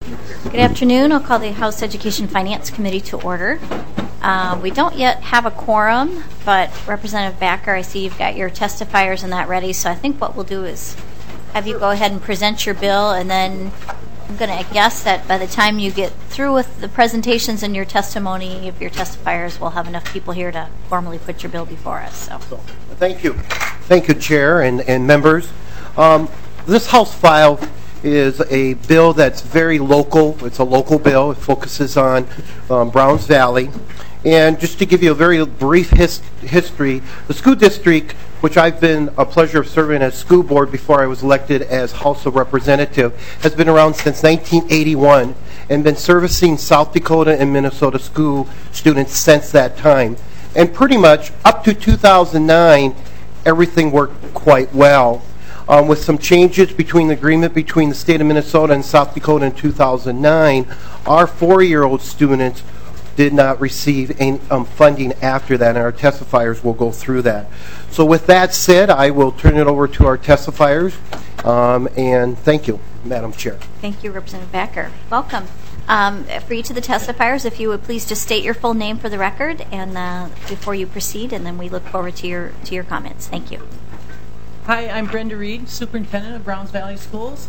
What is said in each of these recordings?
Good afternoon. I'll call the House Education Finance Committee to order. We don't yet have a quorum, but Representative Backer, I see you've got your testifiers and that ready, so I think what we'll do is have you go ahead and present your bill, and then I'm going to guess that by the time you get through with the presentations and your testimony of your testifiers, we'll have enough people here to formally put your bill before us. So, thank you. Thank you, Chair and members. This House file is a bill that's very local. It's a local bill. It focuses on Browns Valley. And just to give you a very brief history, the school district, which I've been a pleasure of serving as school board before I was elected as House of Representative, has been around since 1981 and been servicing South Dakota and Minnesota school students since that time. And pretty much up to 2009, everything worked quite well. With some changes between the agreement between the state of Minnesota and South Dakota in 2009, our 4-year-old students did not receive any funding after that, and our testifiers will go through that. So with that said, I will turn it over to our testifiers, and thank you, Madam Chair. thank you, Representative Backer. Welcome. For each of the testifiers, if you would please just state your full name for the record and before you proceed, and then we look forward to your comments. Thank you. Hi, I'm Brenda Reed, Superintendent of Browns Valley Schools.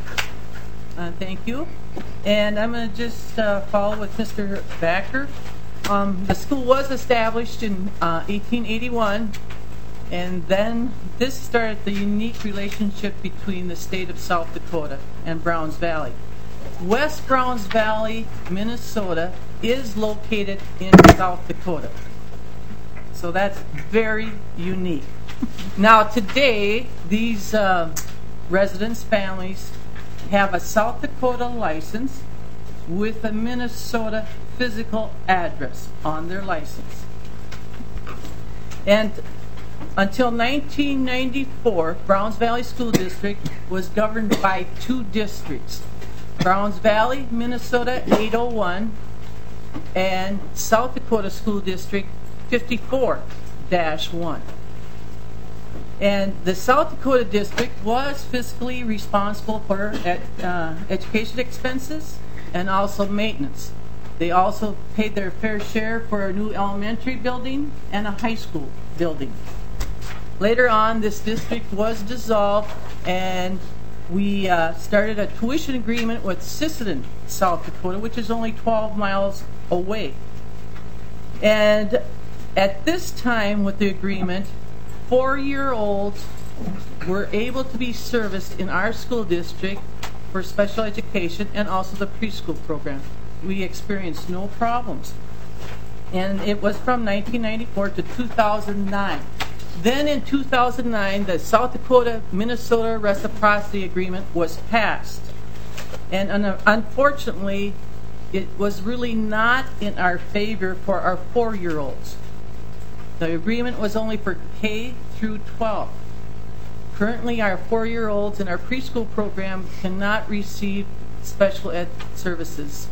Thank you. And I'm going to just follow with Mr. Backer. The school was established in 1881, and then this started the unique relationship between the state of South Dakota and Browns Valley. West Browns Valley, Minnesota, is located in South Dakota. So that's very unique. Now today, these residents, families, have a South Dakota license with a Minnesota physical address on their license. And until 1994, Browns Valley School District was governed by 2 districts. Browns Valley, Minnesota 801, and South Dakota School District 54-1. And the South Dakota district was fiscally responsible for education expenses and also maintenance. They also paid their fair share for a new elementary building and a high school building. Later on, this district was dissolved, and we started a tuition agreement with Sisseton, South Dakota, which is only 12 miles away. And at this time with the agreement, 4-year-olds were able to be serviced in our school district for special education and also the preschool program. We experienced no problems. And it was from 1994 to 2009. Then in 2009, the South Dakota-Minnesota Reciprocity Agreement was passed. And unfortunately, it was really not in our favor for our 4-year-olds. The agreement was only for K through 12. Currently, our 4-year-olds in our preschool program cannot receive special ed services.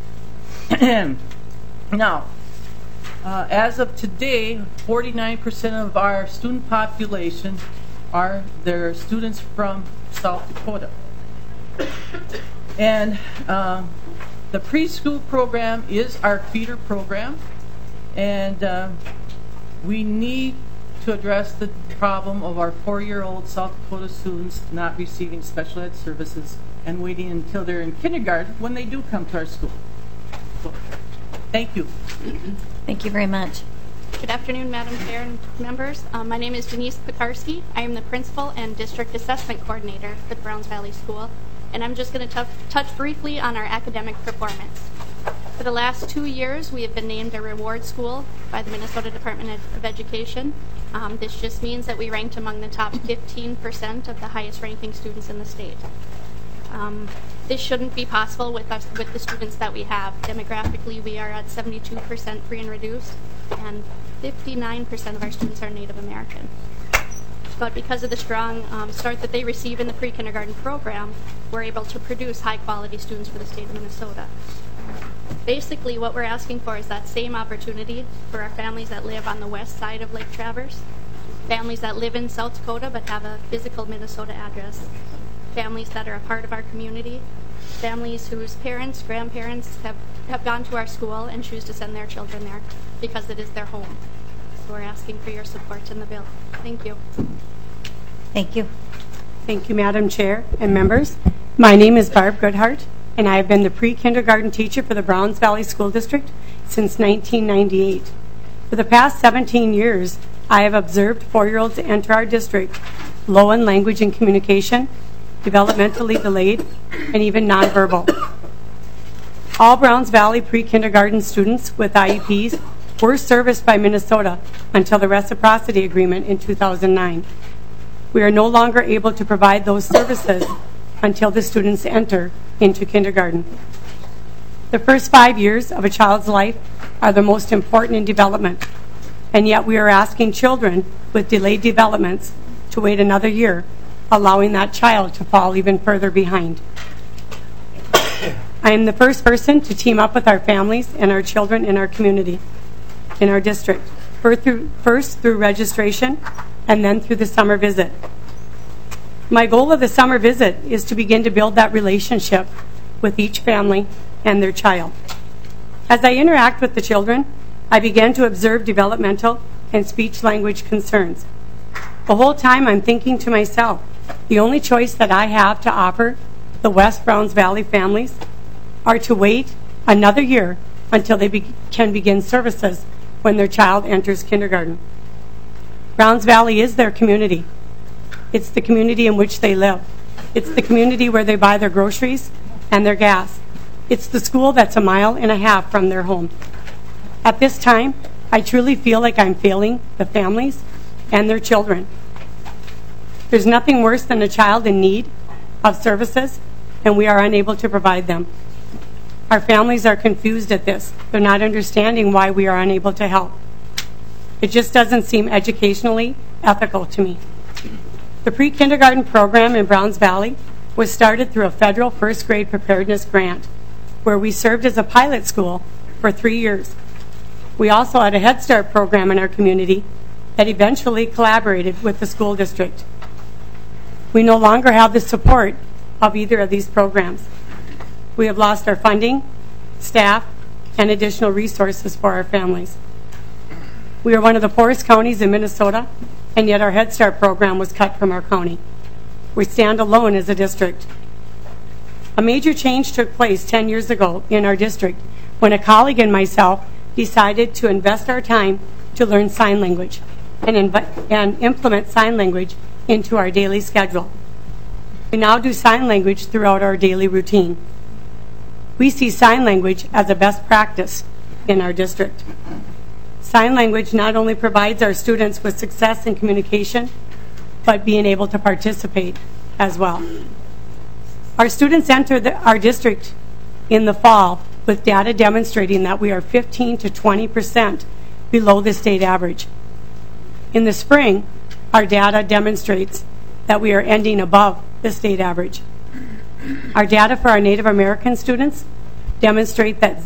Now, as of today, 49% of our student population are their students from South Dakota. And the preschool program is our feeder program, and we need to address the problem of our 4-year-old South Dakota students not receiving special ed services and waiting until they're in kindergarten when they do come to our school. So, thank you. Thank you very much. Good afternoon, Madam Chair and members. My name is Denise Pekarsky. I am the Principal and District Assessment Coordinator for the Browns Valley School, and I'm just going to touch briefly on our academic performance. For the last 2 years, we have been named a reward school by the Minnesota Department of Education. This just means that we ranked among the top 15% of the highest ranking students in the state. This shouldn't be possible with the students that we have. Demographically, we are at 72% free and reduced, and 59% of our students are Native American. But because of the strong start that they receive in the pre-kindergarten program, we're able to produce high-quality students for the state of Minnesota. Basically, what we're asking for is that same opportunity for our families that live on the west side of Lake Traverse, families that live in South Dakota but have a physical Minnesota address, families that are a part of our community, families whose parents, grandparents have gone to our school and choose to send their children there because it is their home. So we're asking for your support in the bill. Thank you. Thank you. Thank you, Madam Chair and members. My name is Barb Goodhart, and I have been the pre-kindergarten teacher for the Browns Valley School District since 1998. For the past 17 years, I have observed 4-year-olds enter our district low in language and communication, developmentally delayed, and even nonverbal. All Browns Valley pre-kindergarten students with IEPs were serviced by Minnesota until the reciprocity agreement in 2009. We are no longer able to provide those services until the students enter into kindergarten. The first 5 years of a child's life are the most important in development, and yet we are asking children with delayed developments to wait another year, allowing that child to fall even further behind. I am the first person to team up with our families and our children in our community, in our district, first through registration and then through the summer visit. My goal of the summer visit is to begin to build that relationship with each family and their child. As I interact with the children, I began to observe developmental and speech-language concerns. The whole time I'm thinking to myself, the only choice that I have to offer the West Browns Valley families are to wait another year until they can begin services when their child enters kindergarten. Browns Valley is their community. It's the community in which they live. It's the community where they buy their groceries and their gas. It's the school that's 1.5 miles from their home. At this time, I truly feel like I'm failing the families and their children. There's nothing worse than a child in need of services, and we are unable to provide them. Our families are confused at this. They're not understanding why we are unable to help. It just doesn't seem educationally ethical to me. The pre-kindergarten program in Browns Valley was started through a federal first grade preparedness grant, where we served as a pilot school for 3 years. We also had a Head Start program in our community that eventually collaborated with the school district. We no longer have the support of either of these programs. We have lost our funding, staff, and additional resources for our families. We are one of the poorest counties in Minnesota, and yet our Head Start program was cut from our county. We stand alone as a district. A major change took place 10 years ago in our district when a colleague and myself decided to invest our time to learn sign language and implement sign language into our daily schedule. We now do sign language throughout our daily routine. We see sign language as a best practice in our district. Sign language not only provides our students with success in communication, but being able to participate as well. Our students enter our district in the fall with data demonstrating that we are 15 to 20% below the state average. In the spring, our data demonstrates that we are ending above the state average. Our data for our Native American students demonstrates that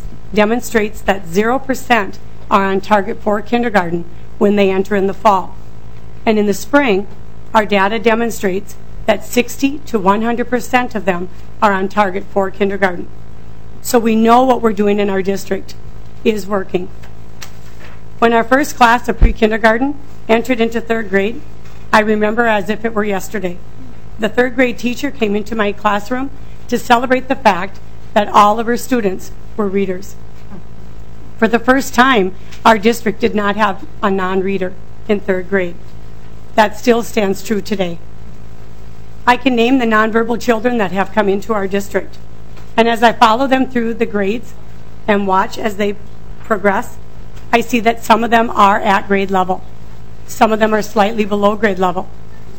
0% are on target for kindergarten when they enter in the fall. And in the spring, our data demonstrates that 60 to 100% of them are on target for kindergarten. So we know what we're doing in our district is working. When our first class of pre-kindergarten entered into 3rd grade, I remember as if it were yesterday. The 3rd grade teacher came into my classroom to celebrate the fact that all of her students were readers. For the first time, our district did not have a non-reader in 3rd grade. That still stands true today. I can name the nonverbal children that have come into our district. And as I follow them through the grades and watch as they progress, I see that some of them are at grade level. Some of them are slightly below grade level.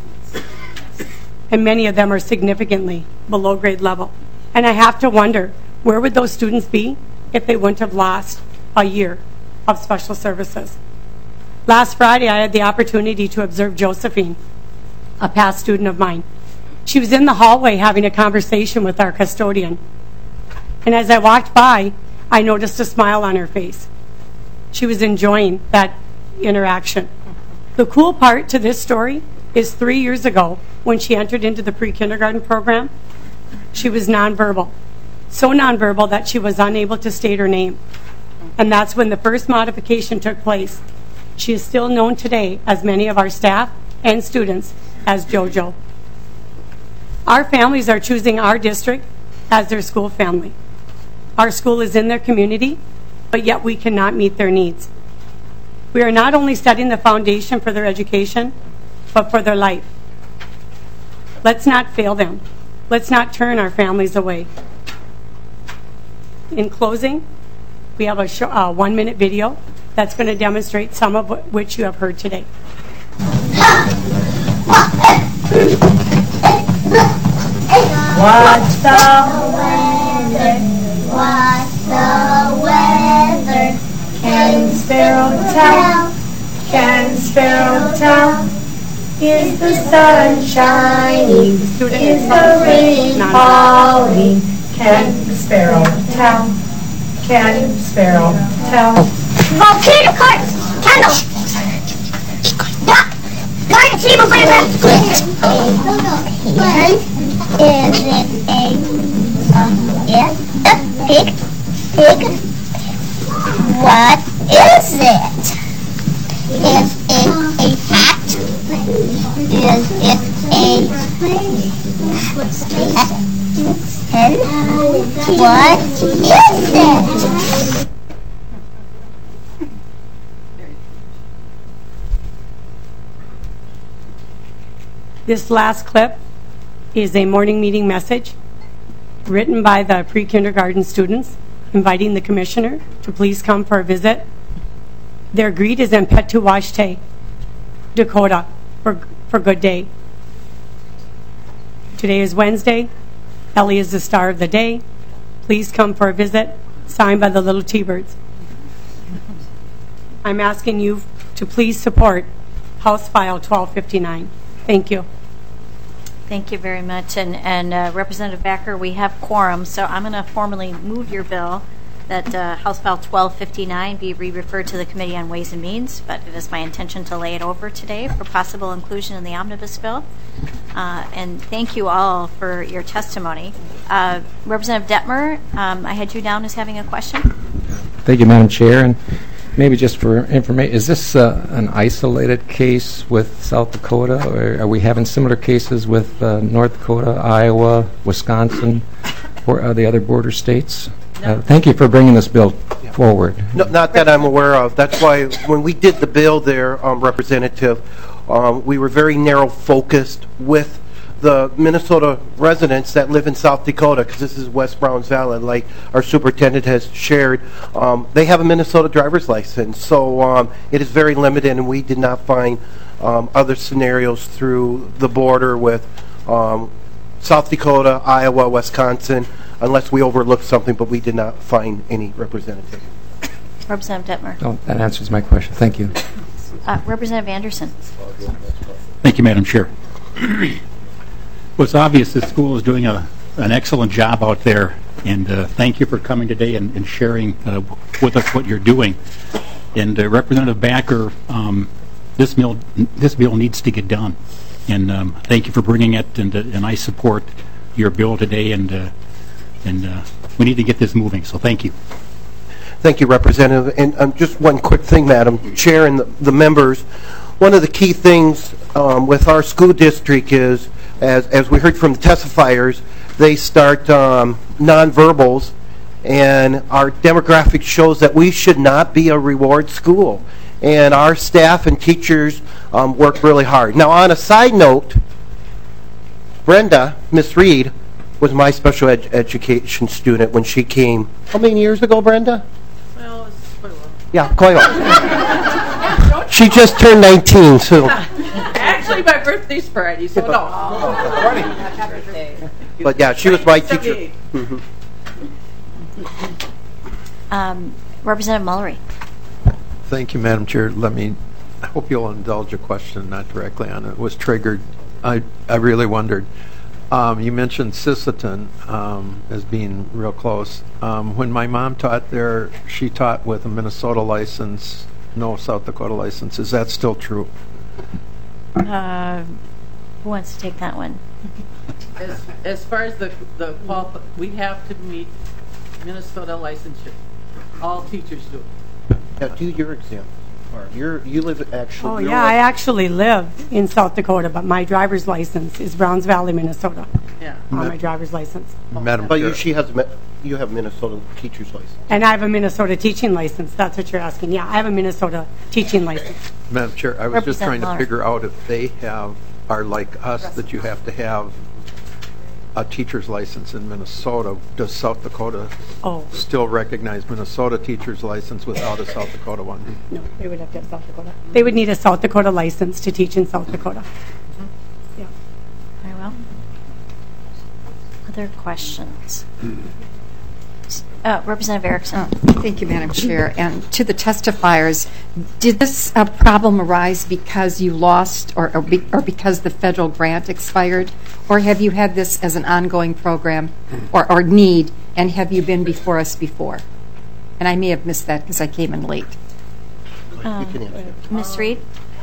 And many of them are significantly below grade level. And I have to wonder, where would those students be if they wouldn't have lost a year of special services? Last Friday, I had the opportunity to observe Josephine, a past student of mine. She was in the hallway having a conversation with our custodian. And as I walked by, I noticed a smile on her face. She was enjoying that interaction. The cool part to this story is 3 years ago, when she entered into the pre-kindergarten program, she was nonverbal. so nonverbal that she was unable to state her name. And that's when the first modification took place. She is still known today, as many of our staff and students, as JoJo. Our families are choosing our district as their school family. Our school is in their community, but yet we cannot meet their needs. We are not only setting the foundation for their education, but for their life. Let's not fail them. Let's not turn our families away. In closing, we have a 1-minute video that's going to demonstrate some of which you have heard today. What's the weather? What's the weather? Can Sparrow tell? Can Sparrow tell? Is the sun shining? Is the rain falling? Can Sparrow tell? Can Sparrow tell? Oh, Peter Carter! Kendall! Lion team of Is it a pig? Pig? What is it? Is it a hat? Is it a hen? What is it? This last clip is a morning meeting message written by the pre-kindergarten students inviting the commissioner to please come for a visit. Their greet is in Petuwashte, Dakota, for good day. Today is Wednesday. Ellie is the star of the day. Please come for a visit. Signed by the Little T-Birds. I'm asking you to please support House File 1259. Thank you. Thank you very much. And Representative Backer, we have quorum, so I'm going to formally move your bill that House File 1259 be re-referred to the Committee on Ways and Means, but it is my intention to lay it over today for possible inclusion in the omnibus bill. And thank you all for your testimony. Representative Detmer, I had you down as having a question. Thank you, Madam Chair. And maybe just for information, is this an isolated case with South Dakota, or are we having similar cases with North Dakota, Iowa, Wisconsin, or the other border states? No. Thank you for bringing this bill forward. No, not that I'm aware of. That's why when we did the bill there, Representative, we were very narrow focused with the Minnesota residents that live in South Dakota, because this is West Browns Valley, like our superintendent has shared. They have a Minnesota driver's license, so it is very limited, and we did not find other scenarios through the border with South Dakota, Iowa, Wisconsin, unless we overlooked something, but we did not find any representative. Representative Detmer. Oh, that answers my question. Thank you. Representative Anderson. Thank you, Madam Chair. Well, it's obvious the school is doing an excellent job out there, and thank you for coming today and sharing with us what you're doing. And Representative Backer, this bill needs to get done, and thank you for bringing it. And I support your bill today, and we need to get this moving. So thank you. Thank you, Representative. And just one quick thing, Madam Chair and the members. One of the key things with our school district is, as we heard from the testifiers, they start nonverbals, and our demographic shows that we should not be a reward school. And our staff and teachers work really hard. Now, on a side note, Brenda, Miss Reed, was my special education student when she came. How many years ago, Brenda? Well, it's quite a while. Yeah, quite a while. She just turned 19, so. Actually, my birthday's Friday, so no. But yeah, she was my teacher. 78. Representative Mullery. Thank you, Madam Chair. I hope you'll indulge a question, not directly on it. It was triggered. I really wondered. You mentioned Sisseton as being real close. When my mom taught there, she taught with a Minnesota license, no South Dakota license. Is that still true? Who wants to take that one? As far as we have to meet Minnesota licensure. All teachers do. Now, do your exam. You live actually. Oh, yeah, I actually live in South Dakota, but my driver's license is Browns Valley, Minnesota. Yeah. On my driver's license. Madam But Chair. you have Minnesota teacher's license. And I have a Minnesota teaching license. That's what you're asking. Yeah, I have a Minnesota teaching license. Madam Chair, I was just Representative trying to Muller. figure out if they are like us, that you have to have a teacher's license in Minnesota. Does South Dakota Oh, still recognize Minnesota teacher's license without a South Dakota one? no, they would have to have South Dakota. They would need a South Dakota license to teach in South Dakota. Yeah. Very well. Other questions? Representative Erickson. Thank you, Madam Chair. And to the testifiers, did this problem arise because you lost or because the federal grant expired? Or have you had this as an ongoing program or need, and have you been before us before? And I may have missed that because I came in late. You can answer. Ms. Reed?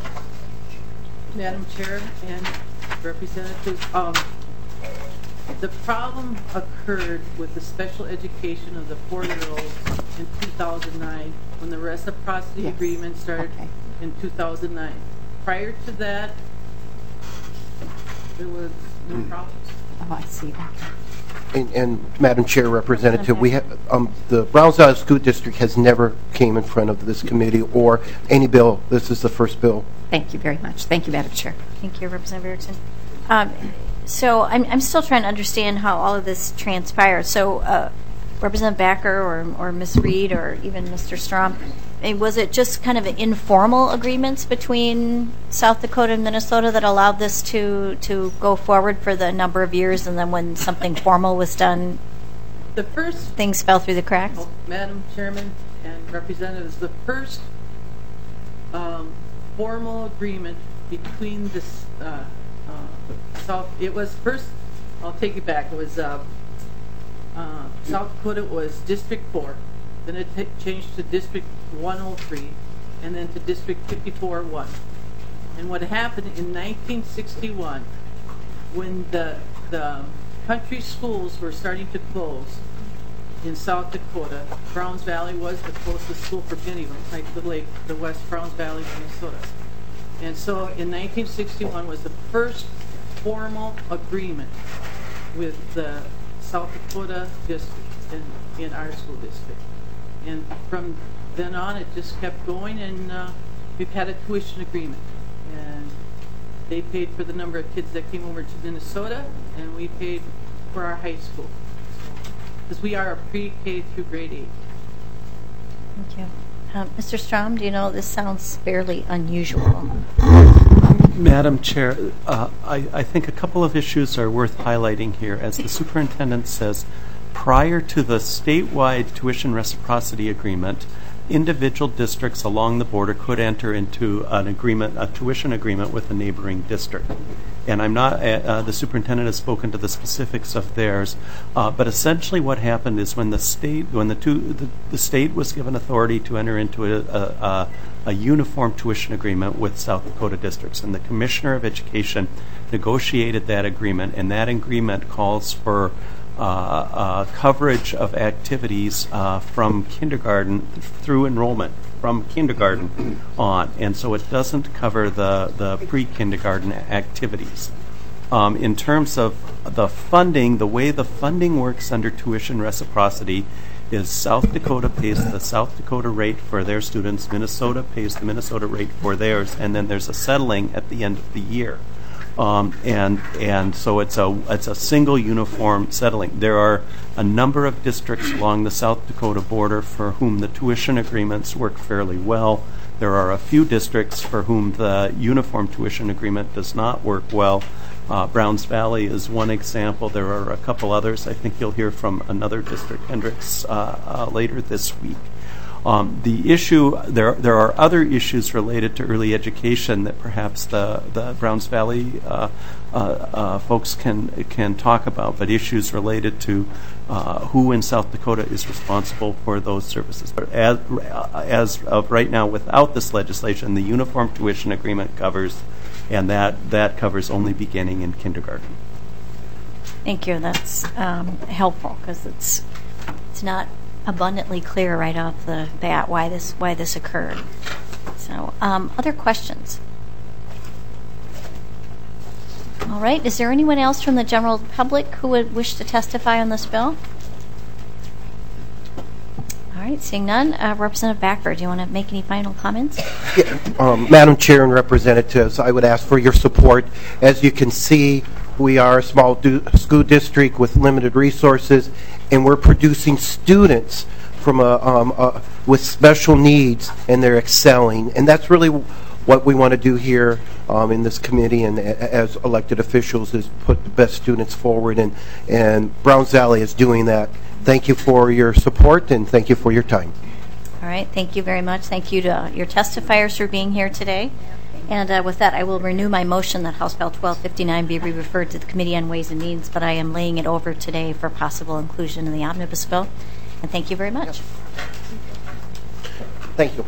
Madam Chair and representatives, the problem occurred with the special education of the 4-year-olds in 2009 when the reciprocity Yes. agreement started in 2009. Prior to that, there was no problems. Oh, I see. And Madam Chair, Representative, we have the Browns Valley School District has never came in front of this committee or any bill. This is the first bill. Thank you very much. Thank you, Madam Chair. Thank you, Representative Erickson. So I'm still trying to understand how all of this transpired. So Representative Backer or Ms. Reed or even Mr. Strom, was it just kind of informal agreements between South Dakota and Minnesota that allowed this to go forward for the number of years, and then when something formal was done, The first, things fell through the cracks? Madam Chairman and representatives, the first formal agreement between the South, it was first, I'll take it back, it was South Dakota was District 4, then it changed to District 103, and then to District 54-1. And what happened in 1961, when the country schools were starting to close in South Dakota, Browns Valley was the closest school for many of them, like the lake, the West Browns Valley, Minnesota. And so in 1961 was the first formal agreement with the South Dakota district in our school district. And from then on, it just kept going, and we've had a tuition agreement. And they paid for the number of kids that came over to Minnesota, and we paid for our high school. Because we are a pre-K through grade 8. Thank you. Mr. Strom, do you know, this sounds fairly unusual. Madam Chair, I think a couple of issues are worth highlighting here. As the superintendent says, prior to the statewide tuition reciprocity agreement, individual districts along the border could enter into an agreement, a tuition agreement with a neighboring district. And I'm not, the superintendent has spoken to the specifics of theirs, but essentially what happened is when the state, the state was given authority to enter into a uniform tuition agreement with South Dakota districts, and the Commissioner of Education negotiated that agreement, and that agreement calls for coverage of activities from kindergarten through enrollment, from kindergarten on, and so it doesn't cover the pre-kindergarten activities. In terms of the funding, the way the funding works under tuition reciprocity is South Dakota pays the South Dakota rate for their students, Minnesota pays the Minnesota rate for theirs, and then there's a settling at the end of the year. And so it's a single uniform settling. There are a number of districts along the South Dakota border for whom the tuition agreements work fairly well. There are a few districts for whom the uniform tuition agreement does not work well. Browns Valley is one example. There are a couple others. I think you'll hear from another district, Hendricks, later this week. The issue, there are other issues related to early education that perhaps the Browns Valley folks can talk about, but issues related to who in South Dakota is responsible for those services. But as of right now, without this legislation, the uniform tuition agreement covers, and that covers only beginning in kindergarten. Thank you. That's helpful because it's not abundantly clear right off the bat why this occurred. So, other questions? All right. Is there anyone else from the general public who would wish to testify on this bill? All right. Seeing none, Representative Backer, do you want to make any final comments? Yeah. Madam Chair and Representatives, I would ask for your support. As you can see, we are a small school district with limited resources, and we're producing students from with special needs, and they're excelling. And that's really what we want to do here in this committee and as elected officials, is put the best students forward, and Browns Valley is doing that. Thank you for your support, and thank you for your time. All right. Thank you very much. Thank you to your testifiers for being here today. And with that, I will renew my motion that House Bill 1259 be referred to the Committee on Ways and Means, but I am laying it over today for possible inclusion in the omnibus bill. And thank you very much. Thank you.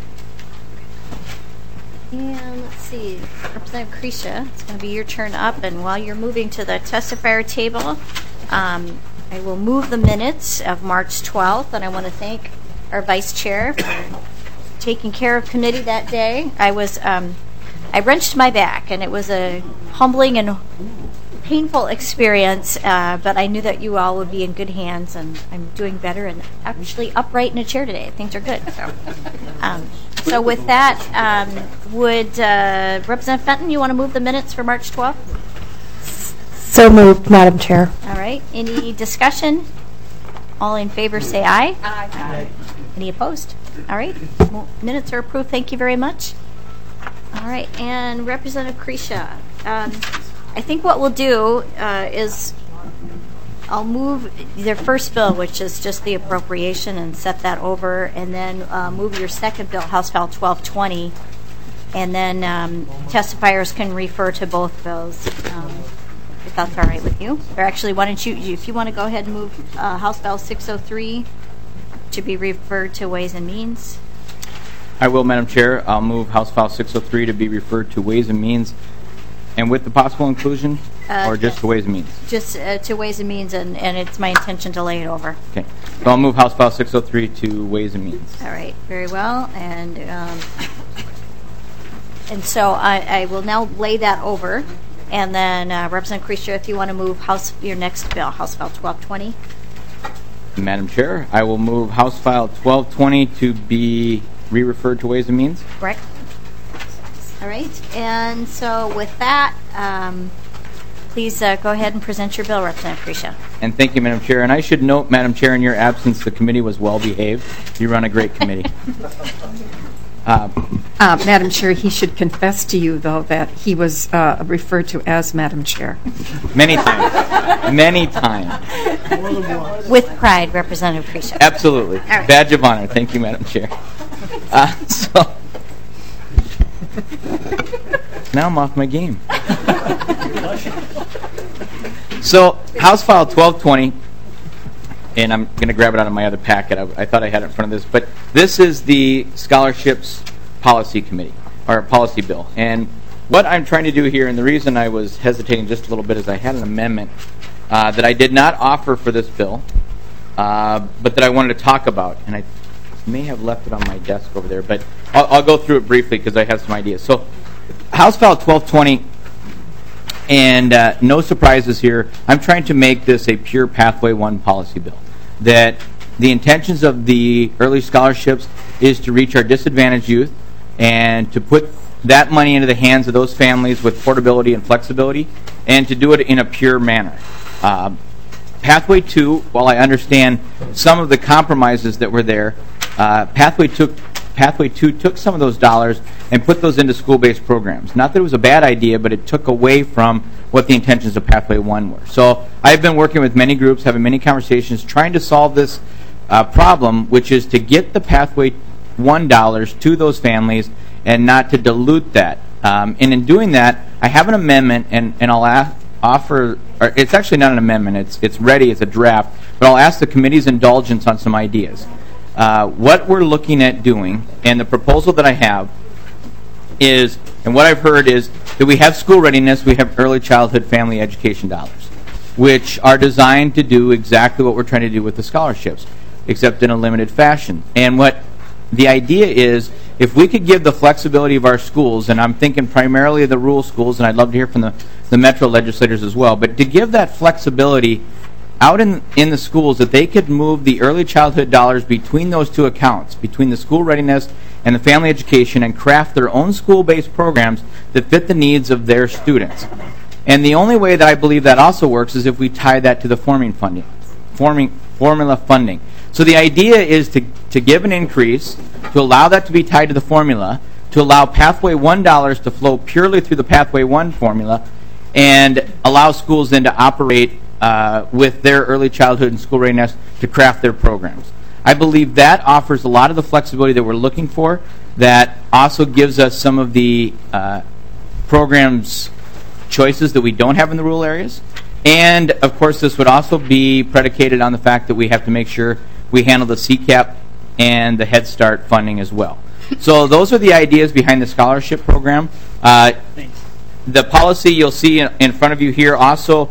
And let's see, Representative Crecia, it's going to be your turn up. And while you're moving to the testifier table, I will move the minutes of March 12th, and I want to thank our Vice Chair for taking care of committee that day. I wrenched my back, and it was a humbling and painful experience, but I knew that you all would be in good hands, and I'm doing better and actually upright in a chair today. Things are good. So with that, would Representative Fenton, you want to move the minutes for March 12th? So moved, Madam Chair. All right. Any discussion? All in favor say aye. Aye. Any opposed? All right. Minutes are approved. Thank you very much. All right. And Representative Crecia, I think what we'll do is I'll move their first bill, which is just the appropriation, and set that over, and then move your second bill, House File 1220, and then testifiers can refer to both bills, if that's all right with you. Or actually, why don't you, if you want to go ahead and move House File 603 to be referred to Ways and Means. I will, Madam Chair. I'll move House File 603 to be referred to Ways and Means, and with the possible inclusion, or just yes. to Ways and Means? Just to Ways and Means, and it's my intention to lay it over. Okay. So I'll move House File 603 to Ways and Means. All right. Very well. And so I will now lay that over. And then Representative Crecia, if you want to move your next bill, House File 1220. Madam Chair, I will move House File 1220 to be re-referred to Ways and Means. Correct. All right. And so with that, please go ahead and present your bill, Representative Crecia. And thank you, Madam Chair. And I should note, Madam Chair, in your absence, the committee was well behaved. You run a great committee. Madam Chair, he should confess to you, though, that he was referred to as Madam Chair. Many times. Many times. With pride, Representative Crecia. Absolutely. Right. Badge of honor. Thank you, Madam Chair. Now I'm off my game. So, House File 1220, and I'm going to grab it out of my other packet. I thought I had it in front of this, but this is the Scholarships Policy Committee, or Policy Bill. And what I'm trying to do here, and the reason I was hesitating just a little bit, is I had an amendment that I did not offer for this bill, but that I wanted to talk about. And I may have left it on my desk over there, but I'll go through it briefly because I have some ideas. So, House File 1220, and no surprises here, I'm trying to make this a pure Pathway 1 policy bill. That the intentions of the early scholarships is to reach our disadvantaged youth and to put that money into the hands of those families with portability and flexibility, and to do it in a pure manner. Pathway 2, while I understand some of the compromises that were there, Pathway 2 took some of those dollars and put those into school-based programs. Not that it was a bad idea, but it took away from what the intentions of Pathway 1 were. So I've been working with many groups, having many conversations, trying to solve this problem, which is to get the Pathway 1 dollars to those families and not to dilute that. And in doing that, I have an amendment, and I'll offer, or it's actually not an amendment, it's ready, it's a draft, but I'll ask the committee's indulgence on some ideas. What we're looking at doing, and the proposal that I have is, and what I've heard is, that we have school readiness, we have early childhood family education dollars. which are designed to do exactly what we're trying to do with the scholarships, except in a limited fashion. And what the idea is, if we could give the flexibility of our schools, and I'm thinking primarily of the rural schools, and I'd love to hear from the metro legislators as well, but to give that flexibility out in the schools, that they could move the early childhood dollars between those two accounts, between the school readiness and the family education, and craft their own school-based programs that fit the needs of their students. And the only way that I believe that also works is if we tie that to the formula funding. So the idea is to give an increase, to allow that to be tied to the formula, to allow Pathway 1 dollars to flow purely through the Pathway 1 formula, and allow schools then to operate with their early childhood and school readiness to craft their programs. I believe that offers a lot of the flexibility that we're looking for, that also gives us some of the programs choices that we don't have in the rural areas. And, of course, this would also be predicated on the fact that we have to make sure we handle the CCAP and the Head Start funding as well. So those are the ideas behind the scholarship program. The policy you'll see in front of you here also,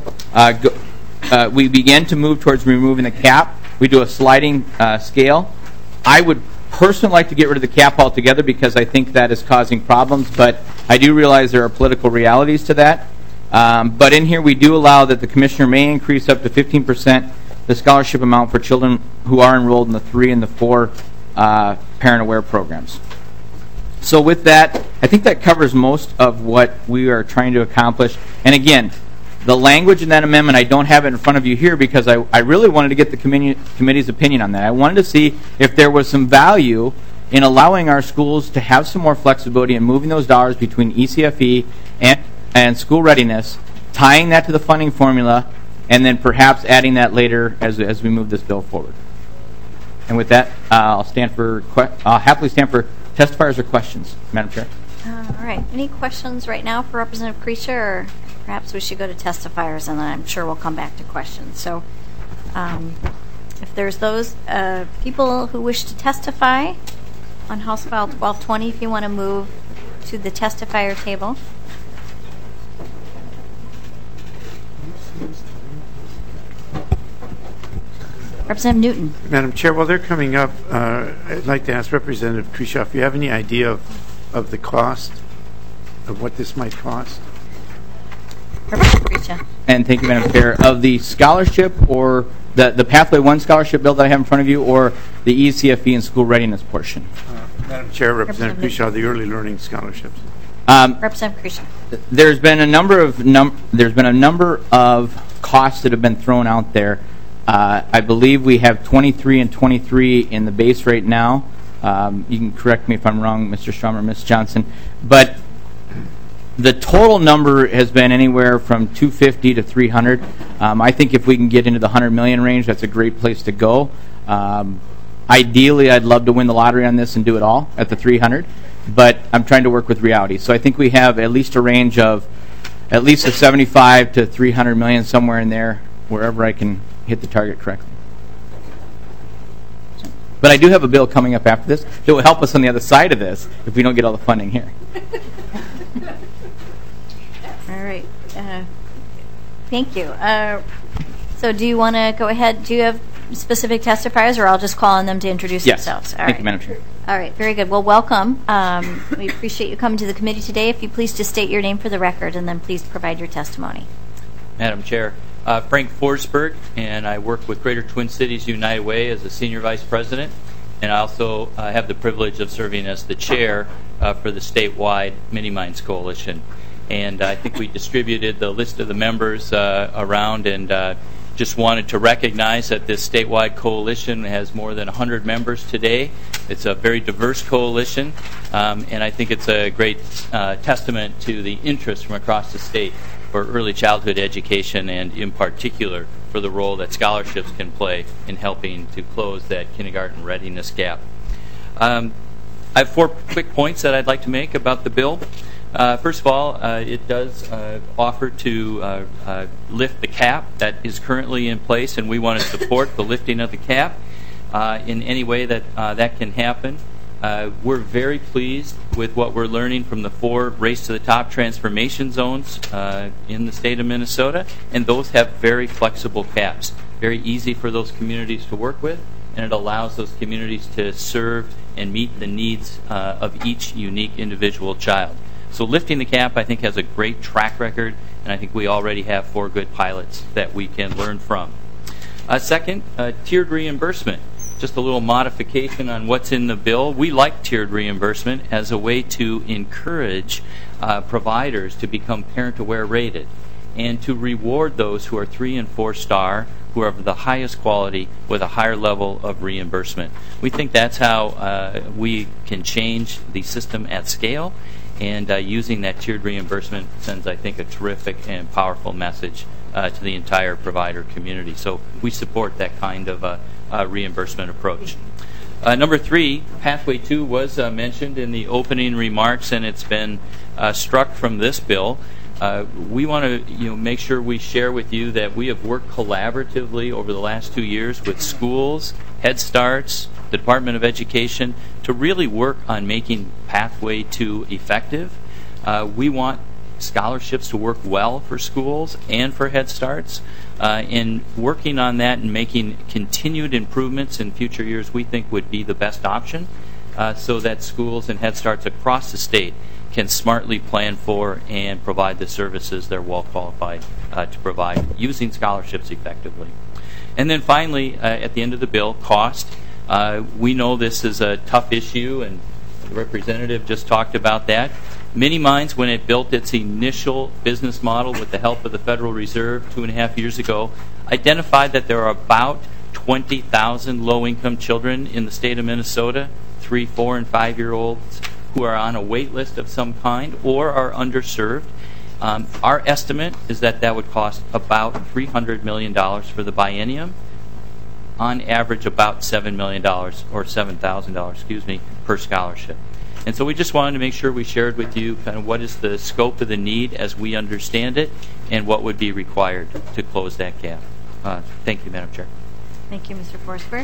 we begin to move towards removing the cap. We do a sliding scale. I would personally like to get rid of the cap altogether because I think that is causing problems, but I do realize there are political realities to that. But in here we do allow that the commissioner may increase up to 15% the scholarship amount for children who are enrolled in the 3 and the 4 parent-aware programs. So with that, I think that covers most of what we are trying to accomplish. And again, the language in that amendment, I don't have it in front of you here because I really wanted to get the committee's opinion on that. I wanted to see if there was some value in allowing our schools to have some more flexibility in moving those dollars between ECFE and school readiness, tying that to the funding formula, and then perhaps adding that later as we move this bill forward. And with that, I'll happily stand for testifiers or questions, Madam Chair. All right. Any questions right now for Representative Creature, or perhaps we should go to testifiers, and then I'm sure we'll come back to questions. So if there's those people who wish to testify on House File 1220, if you want to move to the testifier table. Representative Newton. Madam Chair, while they're coming up, I'd like to ask Representative Creature if you have any idea of the cost, of what this might cost? Representative Creature. And thank you, Madam Chair. Of the scholarship, or the Pathway 1 scholarship bill that I have in front of you, or the ECFE and school readiness portion? Madam Chair, Representative Creature, the early learning scholarships. Representative Creature. There's been a number of costs that have been thrown out there. I believe we have 23 and 23 in the base right now. You can correct me if I'm wrong, Mr. Strom or Ms. Johnson. But the total number has been anywhere from 250 to 300. I think if we can get into the 100 million range, that's a great place to go. Ideally, I'd love to win the lottery on this and do it all at the 300. But I'm trying to work with reality. So I think we have at least a range of at least a 75 to 300 million, somewhere in there, wherever I can hit the target correctly. But I do have a bill coming up after this that will help us on the other side of this if we don't get all the funding here. All right. Thank you. So do you want to go ahead? Do you have specific testifiers, or I'll just call on them to introduce themselves? All Thank you, Madam Chair. All right. Very good. Well, welcome. We appreciate you coming to the committee today. If you please just state your name for the record, and then please provide your testimony. Madam Chair, Frank Forsberg, and I work with Greater Twin Cities United Way as a Senior Vice President, and I also have the privilege of serving as the Chair for the statewide Mini Minds Coalition. And I think we distributed the list of the members around, and just wanted to recognize that this statewide coalition has more than 100 members today. It's a very diverse coalition, and I think it's a great testament to the interest from across the state for early childhood education, and in particular for the role that scholarships can play in helping to close that kindergarten readiness gap. I have 4 quick points that I'd like to make about the bill. First of all, it does offer to lift the cap that is currently in place, and we want to support the lifting of the cap in any way that that can happen. We're very pleased with what we're learning from the 4 Race to the Top transformation zones in the state of Minnesota, and those have very flexible caps. Very easy for those communities to work with, and it allows those communities to serve and meet the needs of each unique individual child. So lifting the cap, I think, has a great track record, and I think we already have 4 good pilots that we can learn from. Second, tiered reimbursement. Just a little modification on what's in the bill. We like tiered reimbursement as a way to encourage providers to become parent-aware rated and to reward those who are 3- and 4-star, who are of the highest quality with a higher level of reimbursement. We think that's how we can change the system at scale, and using that tiered reimbursement sends, I think, a terrific and powerful message to the entire provider community. So we support that kind of reimbursement approach. Number 3, Pathway 2 was mentioned in the opening remarks, and it's been struck from this bill. We want to make sure we share with you that we have worked collaboratively over the last 2 years with schools, Head Starts, the Department of Education, to really work on making Pathway 2 effective. We want scholarships to work well for schools and for Head Starts. In working on that and making continued improvements in future years, we think would be the best option so that schools and Head Starts across the state can smartly plan for and provide the services they're well qualified to provide using scholarships effectively. And then finally, at the end of the bill, cost. We know this is a tough issue, and the representative just talked about that. Mini Minds, when it built its initial business model with the help of the Federal Reserve 2.5 years ago, identified that there are about 20,000 low-income children in the state of Minnesota, 3-, 4-, and 5-year-olds, who are on a wait list of some kind or are underserved. Our estimate is that that would cost about $300 million for the biennium, on average about $7 million, or $7,000, per scholarship. And so we just wanted to make sure we shared with you kind of what is the scope of the need as we understand it and what would be required to close that gap. Thank you, Madam Chair. Thank you, Mr. Forsberg.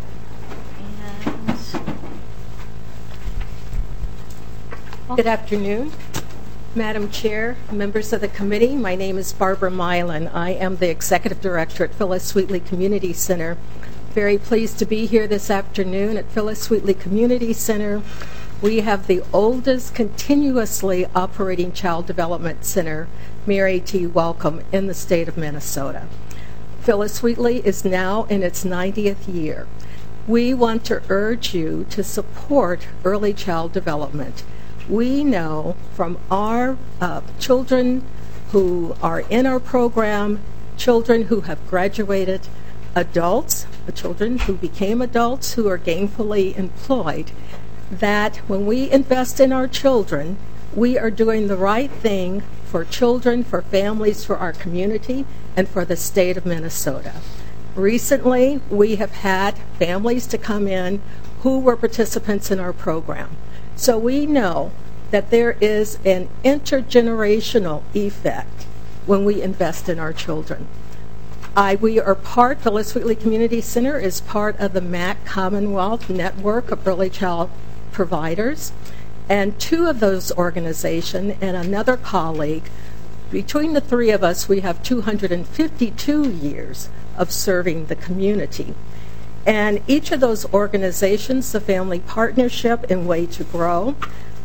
Good afternoon, Madam Chair, members of the committee. My name is Barbara Milan. I am the Executive Director at Phyllis Wheatley Community Center. Very pleased to be here this afternoon at Phyllis Wheatley Community Center. We have the oldest continuously operating child development center, Mary T. Welcome, in the state of Minnesota. Phyllis Wheatley is now in its 90th year. We want to urge you to support early child development. We know from our children who are in our program, children who have graduated, adults, the children who became adults who are gainfully employed, that when we invest in our children, we are doing the right thing for children, for families, for our community, and for the state of Minnesota. Recently, we have had families to come in who were participants in our program. So we know that there is an intergenerational effect when we invest in our children. We are part, Phyllis Wheatley Community Center is part of the MAC Commonwealth Network of Early Child Providers, and 2 of those organizations and another colleague, between the 3 of us, we have 252 years of serving the community. And each of those organizations, the Family Partnership and Way to Grow,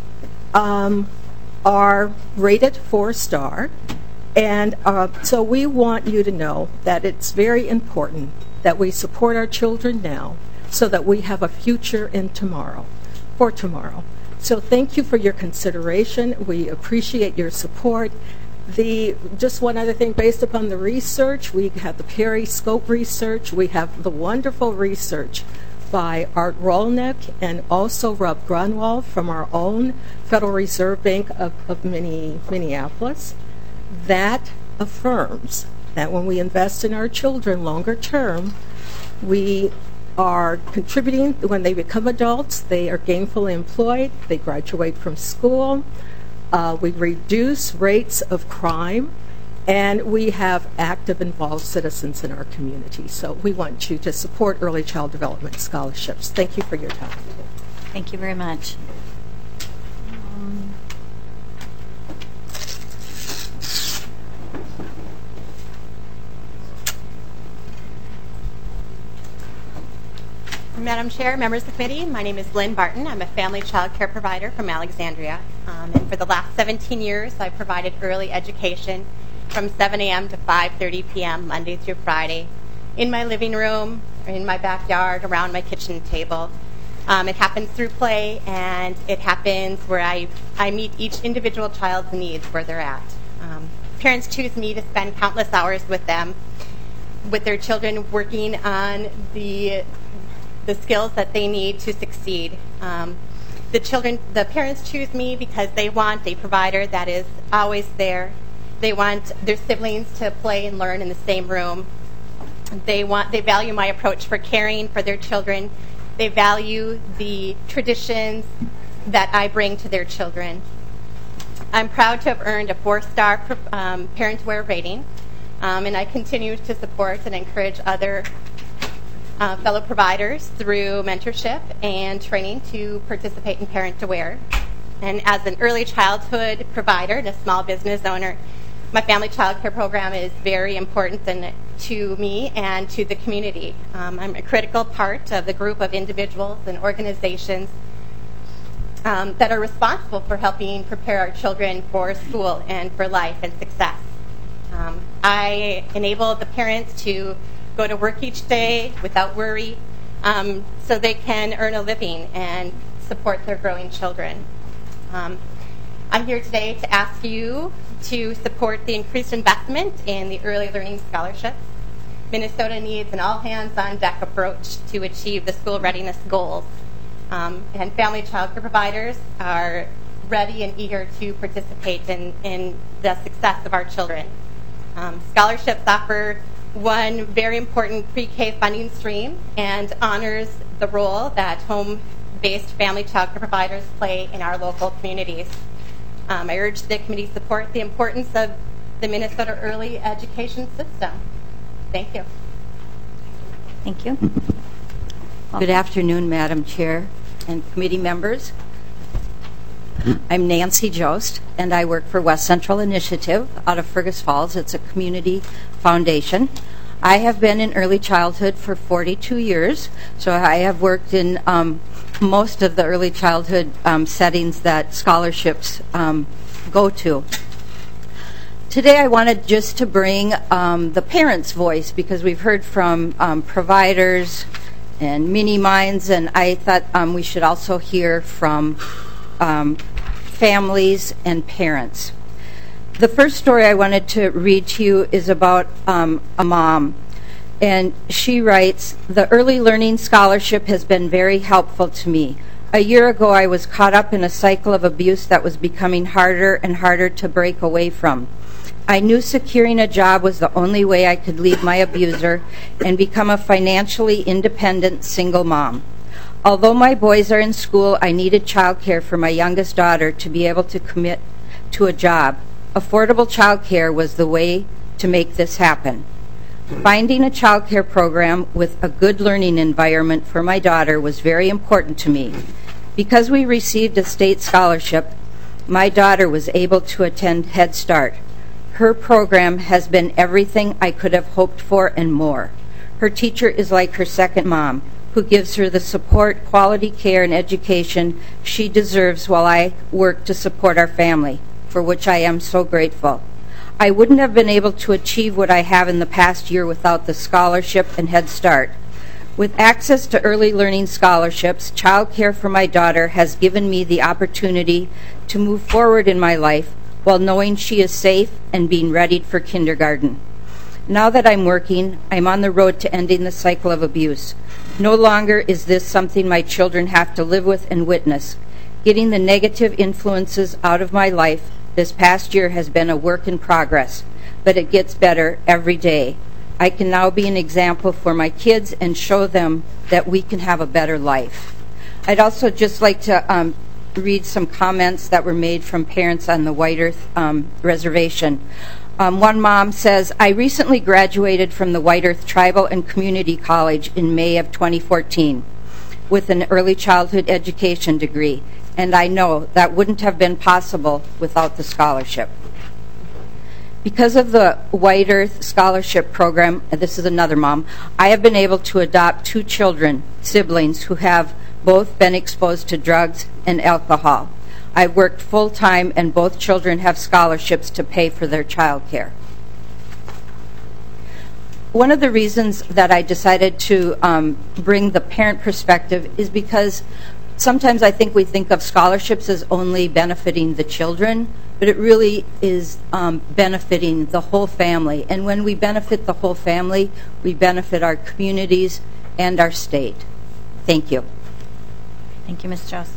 are rated 4-star. And so we want you to know that it's very important that we support our children now so that we have a future in tomorrow, for tomorrow. So thank you for your consideration. We appreciate your support. Just one other thing, based upon the research, we have the Periscope research. We have the wonderful research by Art Rolnick and also Rob Grunwald from our own Federal Reserve Bank of Minneapolis. That affirms that when we invest in our children longer term, we are contributing. When they become adults, they are gainfully employed, they graduate from school, we reduce rates of crime, and we have active, involved citizens in our community. So we want you to support early child development scholarships. Thank you for your time. Thank you very much. Madam Chair, members of the committee, my name is Lynn Barton. I'm a family child care provider from Alexandria. And for the last 17 years, I've provided early education from 7 a.m. to 5:30 p.m. Monday through Friday in my living room, in my backyard, around my kitchen table. It happens through play, and it happens where I meet each individual child's needs where they're at. Parents choose me to spend countless hours with them, with their children, working on the skills that they need to succeed. The parents choose me because they want a provider that is always there. They want their siblings to play and learn in the same room. They value my approach for caring for their children. They value the traditions that I bring to their children. I'm proud to have earned a 4-star ParentAware rating, and I continue to support and encourage other fellow providers through mentorship and training to participate in ParentAware. And as an early childhood provider and a small business owner, my family child care program is very important to me and to the community. I'm a critical part of the group of individuals and organizations that are responsible for helping prepare our children for school and for life and success. I enable the parents to go to work each day without worry, so they can earn a living and support their growing children. I'm here today to ask you to support the increased investment in the Early Learning Scholarships. Minnesota needs an all-hands-on-deck approach to achieve the school readiness goals, and family child care providers are ready and eager to participate in the success of our children. Scholarships offer one very important pre-K funding stream and honors the role that home-based family child care providers play in our local communities. I urge the committee to support the importance of the Minnesota early education system. Thank you. Thank you. Good afternoon, Madam Chair and committee members. I'm Nancy Jost, and I work for West Central Initiative out of Fergus Falls. It's a community foundation. I have been in early childhood for 42 years, so I have worked in most of the early childhood settings that scholarships go to. Today I wanted just to bring the parents' voice, because we've heard from providers and mini minds, and I thought we should also hear from families and parents. The first story I wanted to read to you is about a mom, and she writes, "The Early Learning Scholarship has been very helpful to me. A year ago I was caught up in a cycle of abuse that was becoming harder and harder to break away from. I knew securing a job was the only way I could leave my abuser and become a financially independent single mom. Although my boys are in school, I needed childcare for my youngest daughter to be able to commit to a job. Affordable childcare was the way to make this happen. Finding a childcare program with a good learning environment for my daughter was very important to me. Because we received a state scholarship, my daughter was able to attend Head Start. Her program has been everything I could have hoped for and more. Her teacher is like her second mom, who gives her the support, quality care, and education she deserves while I work to support our family, for which I am so grateful. I wouldn't have been able to achieve what I have in the past year without the scholarship and Head Start. With access to early learning scholarships, child care for my daughter has given me the opportunity to move forward in my life while knowing she is safe and being readied for kindergarten. Now that I'm working, I'm on the road to ending the cycle of abuse. No longer is this something my children have to live with and witness. Getting the negative influences out of my life this past year has been a work in progress, but it gets better every day. I can now be an example for my kids and show them that we can have a better life." I'd also just like to read some comments that were made from parents on the White Earth Reservation. One mom says, "I recently graduated from the White Earth Tribal and Community College in May of 2014. with an early childhood education degree, and I know that wouldn't have been possible without the scholarship. Because of the White Earth Scholarship Program, and this is another mom, I have been able to adopt 2 children, siblings, who have both been exposed to drugs and alcohol. I've worked full-time, and both children have scholarships to pay for their child care. One of the reasons that I decided to bring the parent perspective is because sometimes I think we think of scholarships as only benefiting the children, but it really is benefiting the whole family. And when we benefit the whole family, we benefit our communities and our state. Thank you. Thank you, Ms. Jost.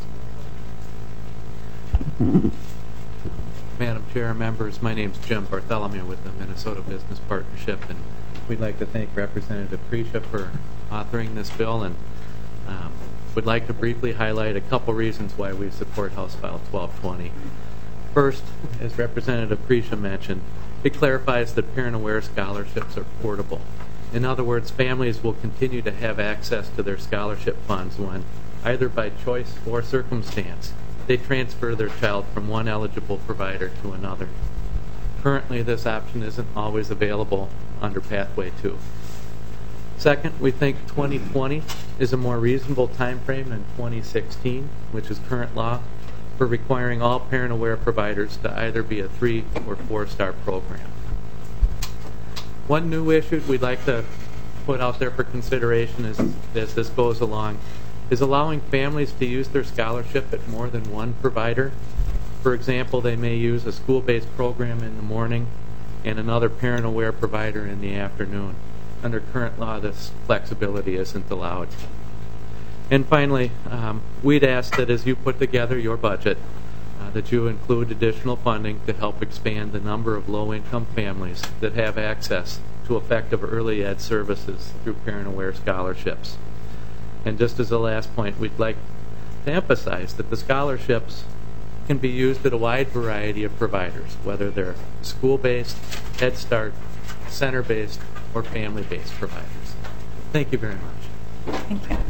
Madam Chair, members, my name is Jim Bartholomew with the Minnesota Business Partnership, and we'd like to thank Representative Krisha for authoring this bill, and would like to briefly highlight a couple reasons why we support House File 1220. First, as Representative Krisha mentioned, it clarifies that parent-aware scholarships are portable. In other words, families will continue to have access to their scholarship funds when, either by choice or circumstance, they transfer their child from one eligible provider to another. Currently, this option isn't always available under Pathway 2. Second, we think 2020 is a more reasonable time frame than 2016, which is current law, for requiring all parent-aware providers to either be a 3- or 4-star program. One new issue we'd like to put out there for consideration as this goes along is allowing families to use their scholarship at more than one provider. For example, they may use a school-based program in the morning and another parent-aware provider in the afternoon. Under current law, this flexibility isn't allowed. And finally, we'd ask that as you put together your budget, that you include additional funding to help expand the number of low-income families that have access to effective early ed services through parent-aware scholarships. And just as a last point, we'd like to emphasize that the scholarships can be used at a wide variety of providers, whether they're school-based, Head Start, center-based, or family-based providers. Thank you very much. Thank you.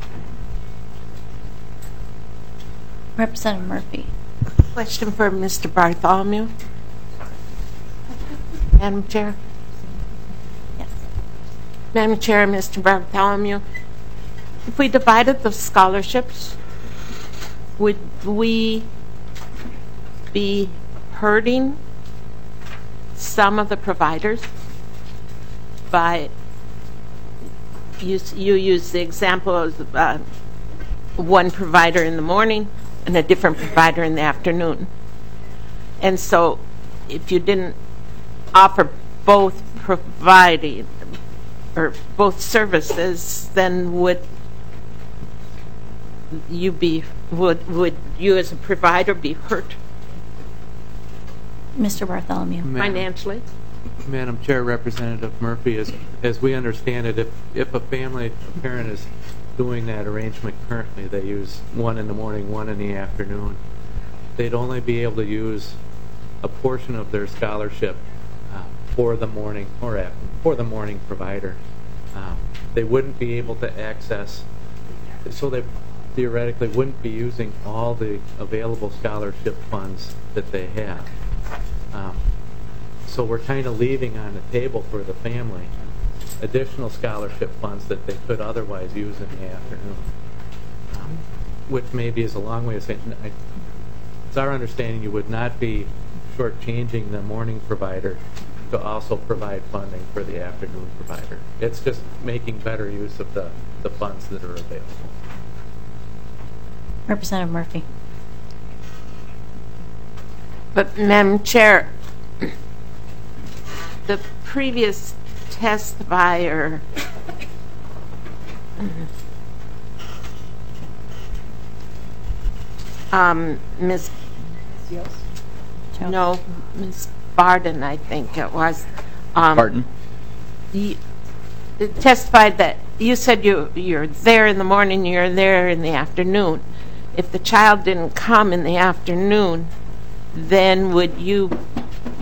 Representative Murphy. Question for Mr. Bartholomew. Madam Chair. Yes. Madam Chair, Mr. Bartholomew, if we divided the scholarships, would we be hurting some of the providers by, you use the example of one provider in the morning and a different provider in the afternoon. And so if you didn't offer both providing or both services, then would you as a provider be hurt Mr. Bartholomew. Financially? Madam Chair, Representative Murphy, as we understand it, if a parent is doing that arrangement currently, they use one in the morning, one in the afternoon, they'd only be able to use a portion of their scholarship for the morning for the morning provider. They wouldn't be able to access, so they theoretically wouldn't be using all the available scholarship funds that they have. So we're kind of leaving on the table for the family additional scholarship funds that they could otherwise use in the afternoon, which maybe is a long way of saying, it's our understanding you would not be shortchanging the morning provider to also provide funding for the afternoon provider. It's just making better use of the funds that are available. Representative Murphy. But, Madam Chair, the previous testifier Ms. No, Ms. Barden, I think it was. Barton. Testified that you said you're there in the morning, you're there in the afternoon. If the child didn't come in the afternoon, then would you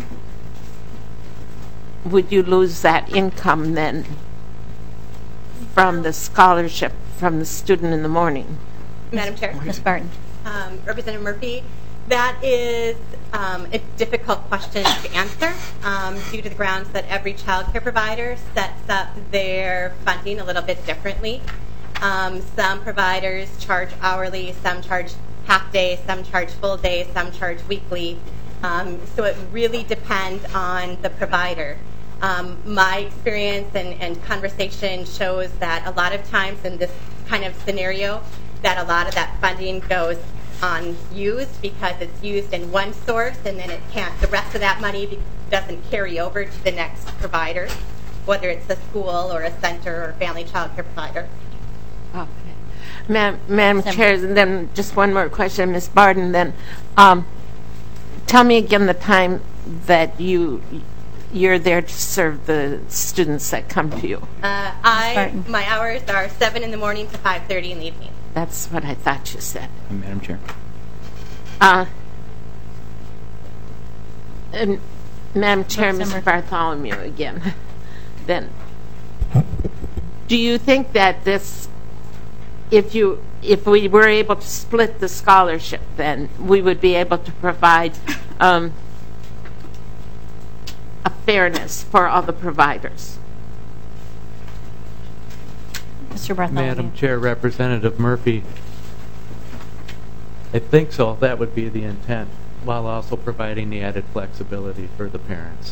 lose that income then? from the scholarship from the student in the morning? Madam Chair. Ms. Barton. Representative Murphy, that is a difficult question to answer due to the grounds that every child care provider sets up their funding a little bit differently. Some providers charge hourly, some charge half day, some charge full day, some charge weekly. So it really depends on the provider. My experience and conversation shows that a lot of times in this kind of scenario that a lot of that funding goes unused because it's used in one source and then it can't, the rest of that money doesn't carry over to the next provider, whether it's a school or a center or family child care provider. Okay. Madam Chair, and then just one more question, Ms. Barton, then tell me again the time that you're there to serve the students that come to you. My hours are 7 in the morning to 5:30 in the evening. That's what I thought you said. Madam Chair. Madam Chair, Mr. Bartholomew again. Then, do you think that this, if we were able to split the scholarship, then we would be able to provide a fairness for all the providers? Mr. Bartholomew. Madam Chair, Representative Murphy, I think so. That would be the intent, while also providing the added flexibility for the parents.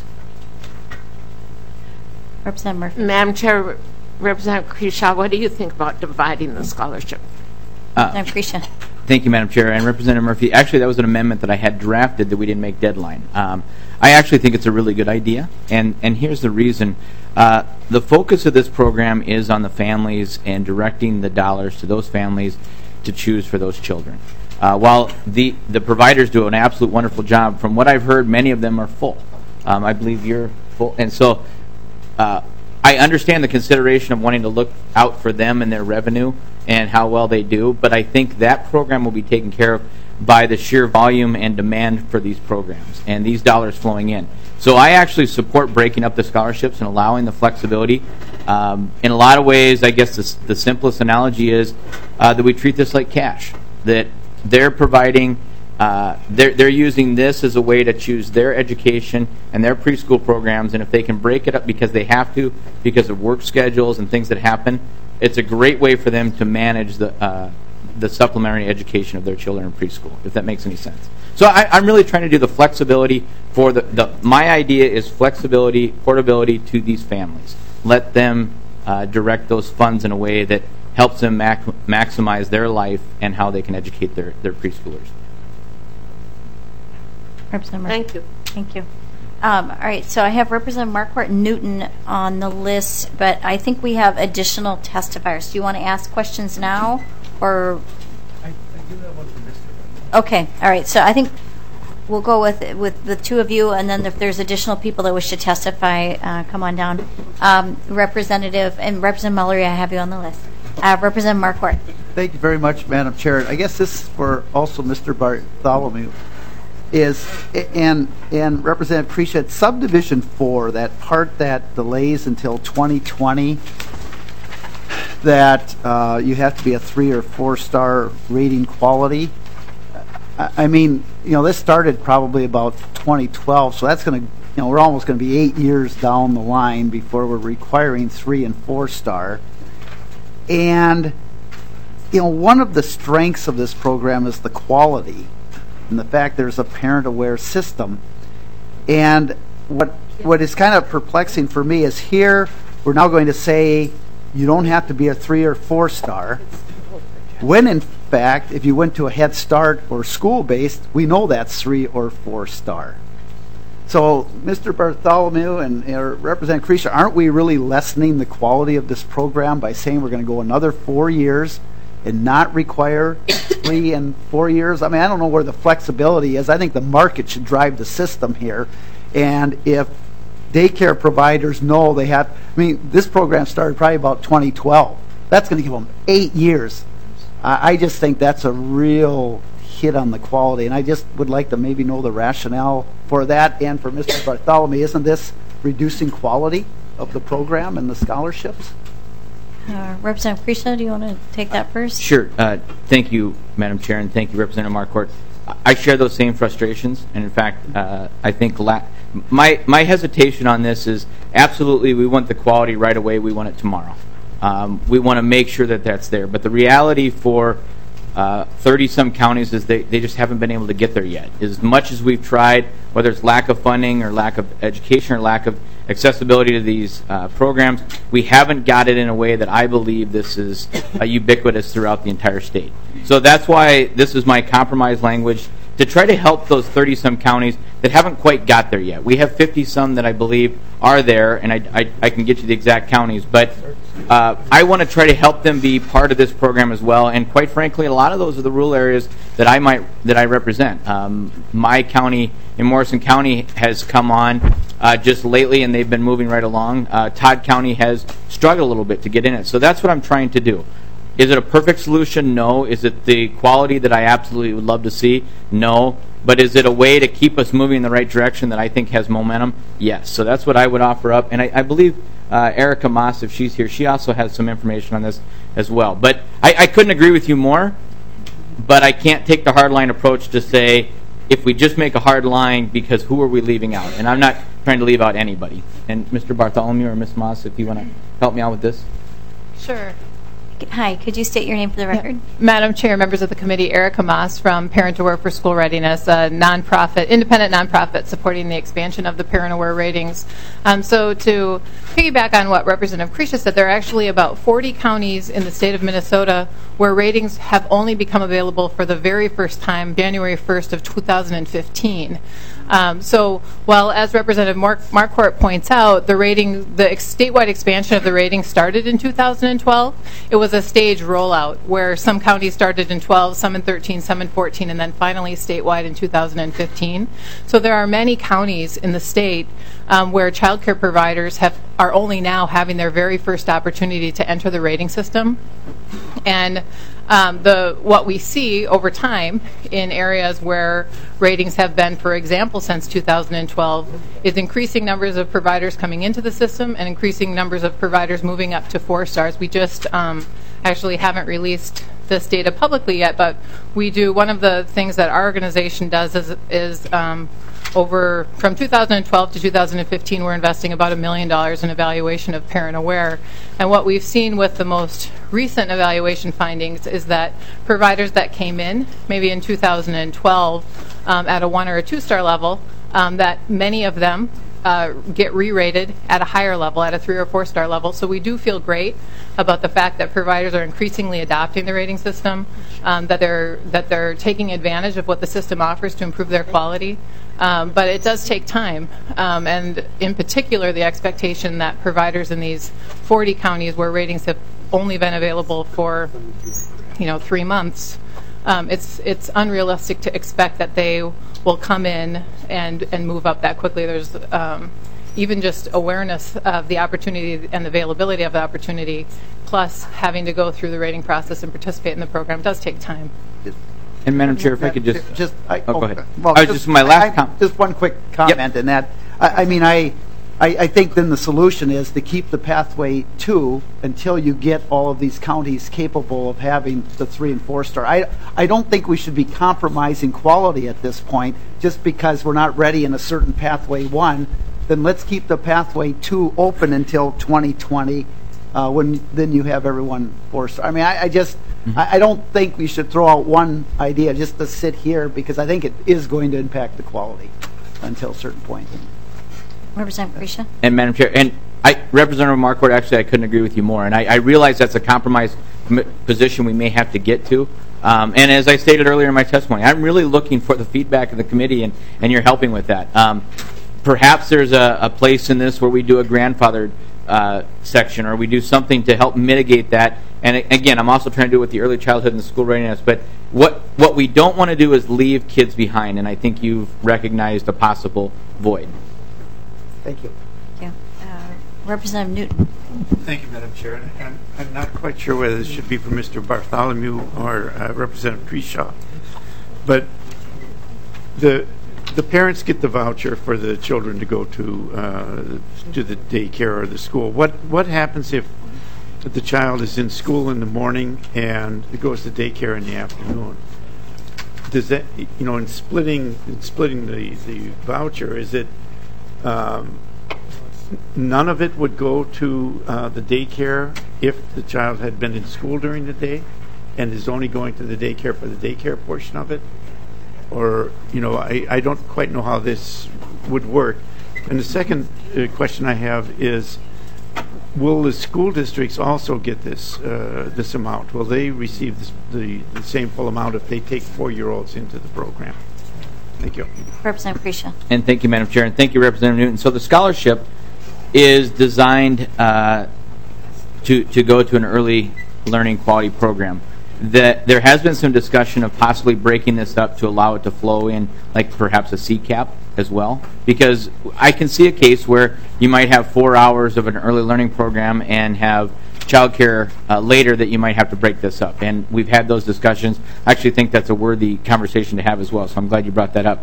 Representative Murphy. Madam Chair, Representative Kreshaw, what do you think about dividing the scholarship? Representative Kreshaw. Thank you, Madam Chair. And Representative Murphy, actually that was an amendment that I had drafted that we didn't make deadline. I actually think it's a really good idea, and here's the reason. The focus of this program is on the families and directing the dollars to those families to choose for those children. While the providers do an absolute wonderful job, from what I've heard, many of them are full. I believe you're full. And so I understand the consideration of wanting to look out for them and their revenue and how well they do, but I think that program will be taken care of by the sheer volume and demand for these programs and these dollars flowing in. So I actually support breaking up the scholarships and allowing the flexibility. In a lot of ways, I guess the simplest analogy is that we treat this like cash, that they're providing, they're using this as a way to choose their education and their preschool programs, and if they can break it up because they have to, because of work schedules and things that happen, it's a great way for them to manage the supplementary education of their children in preschool, if that makes any sense. So I'm really trying to do the flexibility for my idea is flexibility, portability to these families. Let them direct those funds in a way that helps them maximize their life and how they can educate their preschoolers. Representative Murphy. Thank you. Thank you. All right, so I have Representative Marquardt Newton on the list, but I think we have additional testifiers. Do you want to ask questions now, or? I do have one for Mr. Okay, all right. So I think we'll go with the two of you, and then if there's additional people that wish to testify, come on down. Representative Mullery, I have you on the list. Representative Marquardt. Thank you very much, Madam Chair. I guess this is for also Mr. Bartholomew. And Representative Kreshaw, Subdivision 4, that part that delays until 2020, that you have to be a 3 or 4 star rating quality. I mean, this started probably about 2012, so that's going to, we're almost going to be 8 years down the line before we're requiring 3 and 4 star. And, one of the strengths of this program is the quality and the fact there's a parent-aware system. And what is kind of perplexing for me is here we're now going to say you don't have to be a 3 or 4 star, when in fact, if you went to a Head Start or school-based, we know that's 3 or 4 star. So, Mr. Bartholomew and Representative Kreshaw, aren't we really lessening the quality of this program by saying we're going to go another 4 years and not require 3 and 4 years? I mean, I don't know where the flexibility is. I think the market should drive the system here. And if daycare providers know they have, this program started probably about 2012. That's going to give them 8 years. I just think that's a real hit on the quality, and I just would like to maybe know the rationale for that. And for Mr. Bartholomew, isn't this reducing quality of the program and the scholarships? Representative Krisha, do you want to take that first? Sure. Thank you, Madam Chair, and thank you, Representative Marquardt. I share those same frustrations, and in fact, I think my hesitation on this is absolutely we want the quality right away. We want it tomorrow. We want to make sure that that's there. But the reality for 30-some counties is they just haven't been able to get there yet. As much as we've tried, whether it's lack of funding or lack of education or lack of accessibility to these programs, we haven't got it in a way that I believe this is ubiquitous throughout the entire state. So that's why this is my compromise language, to try to help those 30-some counties that haven't quite got there yet. We have 50-some that I believe are there, and I can get you the exact counties, but I want to try to help them be part of this program as well. And quite frankly, a lot of those are the rural areas that I represent. My county in Morrison County has come on just lately, and they've been moving right along. Todd County has struggled a little bit to get in it. So that's what I'm trying to do. Is it a perfect solution? No. Is it the quality that I absolutely would love to see? No. But is it a way to keep us moving in the right direction that I think has momentum? Yes. So that's what I would offer up. And I believe Erica Moss, if she's here, she also has some information on this as well. But I couldn't agree with you more, but I can't take the hardline approach to say, if we just make a hard line, because who are we leaving out? And I'm not trying to leave out anybody. And Mr. Bartholomew or Ms. Moss, if you want to help me out with this. Sure. Hi, could you state your name for the record? Madam Chair, members of the committee, Erica Moss from Parent Aware for School Readiness, a nonprofit, independent nonprofit supporting the expansion of the Parent Aware ratings. So to piggyback on what Representative Krisha said, there are actually about 40 counties in the state of Minnesota where ratings have only become available for the very first time, January 1st of 2015. So while, as Representative Marquardt points out, the statewide expansion of the rating started in 2012, it was a stage rollout where some counties started in 12, some in 13, some in 14, and then finally statewide in 2015. So there are many counties in the state where child care providers are only now having their very first opportunity to enter the rating system. And what we see over time in areas where ratings have been, for example, since 2012, is increasing numbers of providers coming into the system and increasing numbers of providers moving up to 4 stars. We just actually haven't released this data publicly yet, but we do. One of the things that our organization does is from 2012 to 2015, we're investing about $1 million in evaluation of Parent Aware. And what we've seen with the most recent evaluation findings is that providers that came in, maybe in 2012, at a 1 or a 2-star level, that many of them get re-rated at a higher level, at a 3 or 4-star level. So we do feel great about the fact that providers are increasingly adopting the rating system, that they're taking advantage of what the system offers to improve their quality. But it does take time, and in particular, the expectation that providers in these 40 counties where ratings have only been available for 3 months, it's unrealistic to expect that they will come in and move up that quickly. There's even just awareness of the opportunity and the availability of the opportunity, plus having to go through the rating process and participate in the program does take time. And Madam Chair, if I could go ahead. Well, just one quick comment in that. I think then the solution is to keep the pathway 2 until you get all of these counties capable of having the 3 and 4-star. I don't think we should be compromising quality at this point just because we're not ready in a certain pathway 1. Then let's keep the pathway 2 open until 2020 when then you have everyone 4-star. I don't think we should throw out one idea just to sit here because I think it is going to impact the quality until a certain point. Representative Krisha. And Madam Chair, and Representative Marquardt, actually I couldn't agree with you more. And I realize that's a compromise position we may have to get to. And as I stated earlier in my testimony, I'm really looking for the feedback of the committee and your helping with that. Perhaps there's a place in this where we do a grandfathered section or we do something to help mitigate that. And again, I'm also trying to do it with the early childhood and the school readiness. But what we don't want to do is leave kids behind. And I think you've recognized a possible void. Thank you. Yeah. Representative Newton. Thank you, Madam Chair. And I'm not quite sure whether this should be for Mr. Bartholomew or Representative Krisha. But the parents get the voucher for the children to go to the daycare or the school. What happens if the child is in school in the morning and it goes to daycare in the afternoon. Does that, in splitting the voucher, is it none of it would go to the daycare if the child had been in school during the day and is only going to the daycare for the daycare portion of it? Or, I don't quite know how this would work. And the second question I have is, will the school districts also get this amount? Will they receive the same full amount if they take 4-year-olds into the program? Thank you. Representative Krisha. And thank you, Madam Chair, and thank you, Representative Newton. So the scholarship is designed to go to an early learning quality program. There has been some discussion of possibly breaking this up to allow it to flow in, like perhaps a CCAP as well, because I can see a case where you might have 4 hours of an early learning program and have childcare later that you might have to break this up. And we've had those discussions. I actually think that's a worthy conversation to have as well, so I'm glad you brought that up.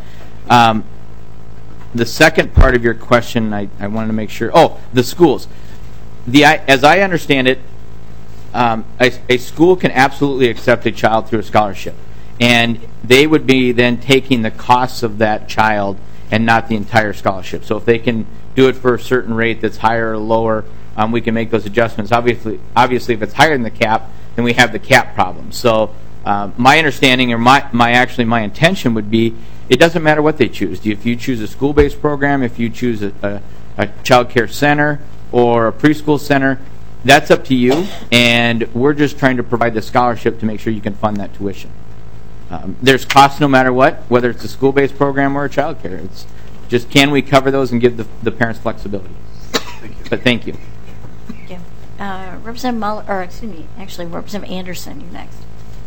The second part of your question, I wanted to make sure. Oh, the schools. As I understand it, a school can absolutely accept a child through a scholarship, and they would be then taking the costs of that child and not the entire scholarship. So if they can do it for a certain rate that's higher or lower, we can make those adjustments. Obviously, if it's higher than the cap, then we have the cap problem. So my understanding, or my intention would be, it doesn't matter what they choose. If you choose a school-based program, if you choose a child care center or a preschool center, that's up to you, and we're just trying to provide the scholarship to make sure you can fund that tuition. There's costs no matter what, whether it's a school-based program or a child care. It's just, can we cover those and give the parents flexibility? But thank you. Thank you. Representative Muller, or excuse me, actually Representative Anderson, you're next.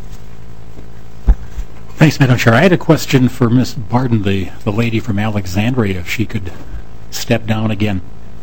Thanks, Madam Chair. I had a question for Ms. Barton, the lady from Alexandria, if she could step down again.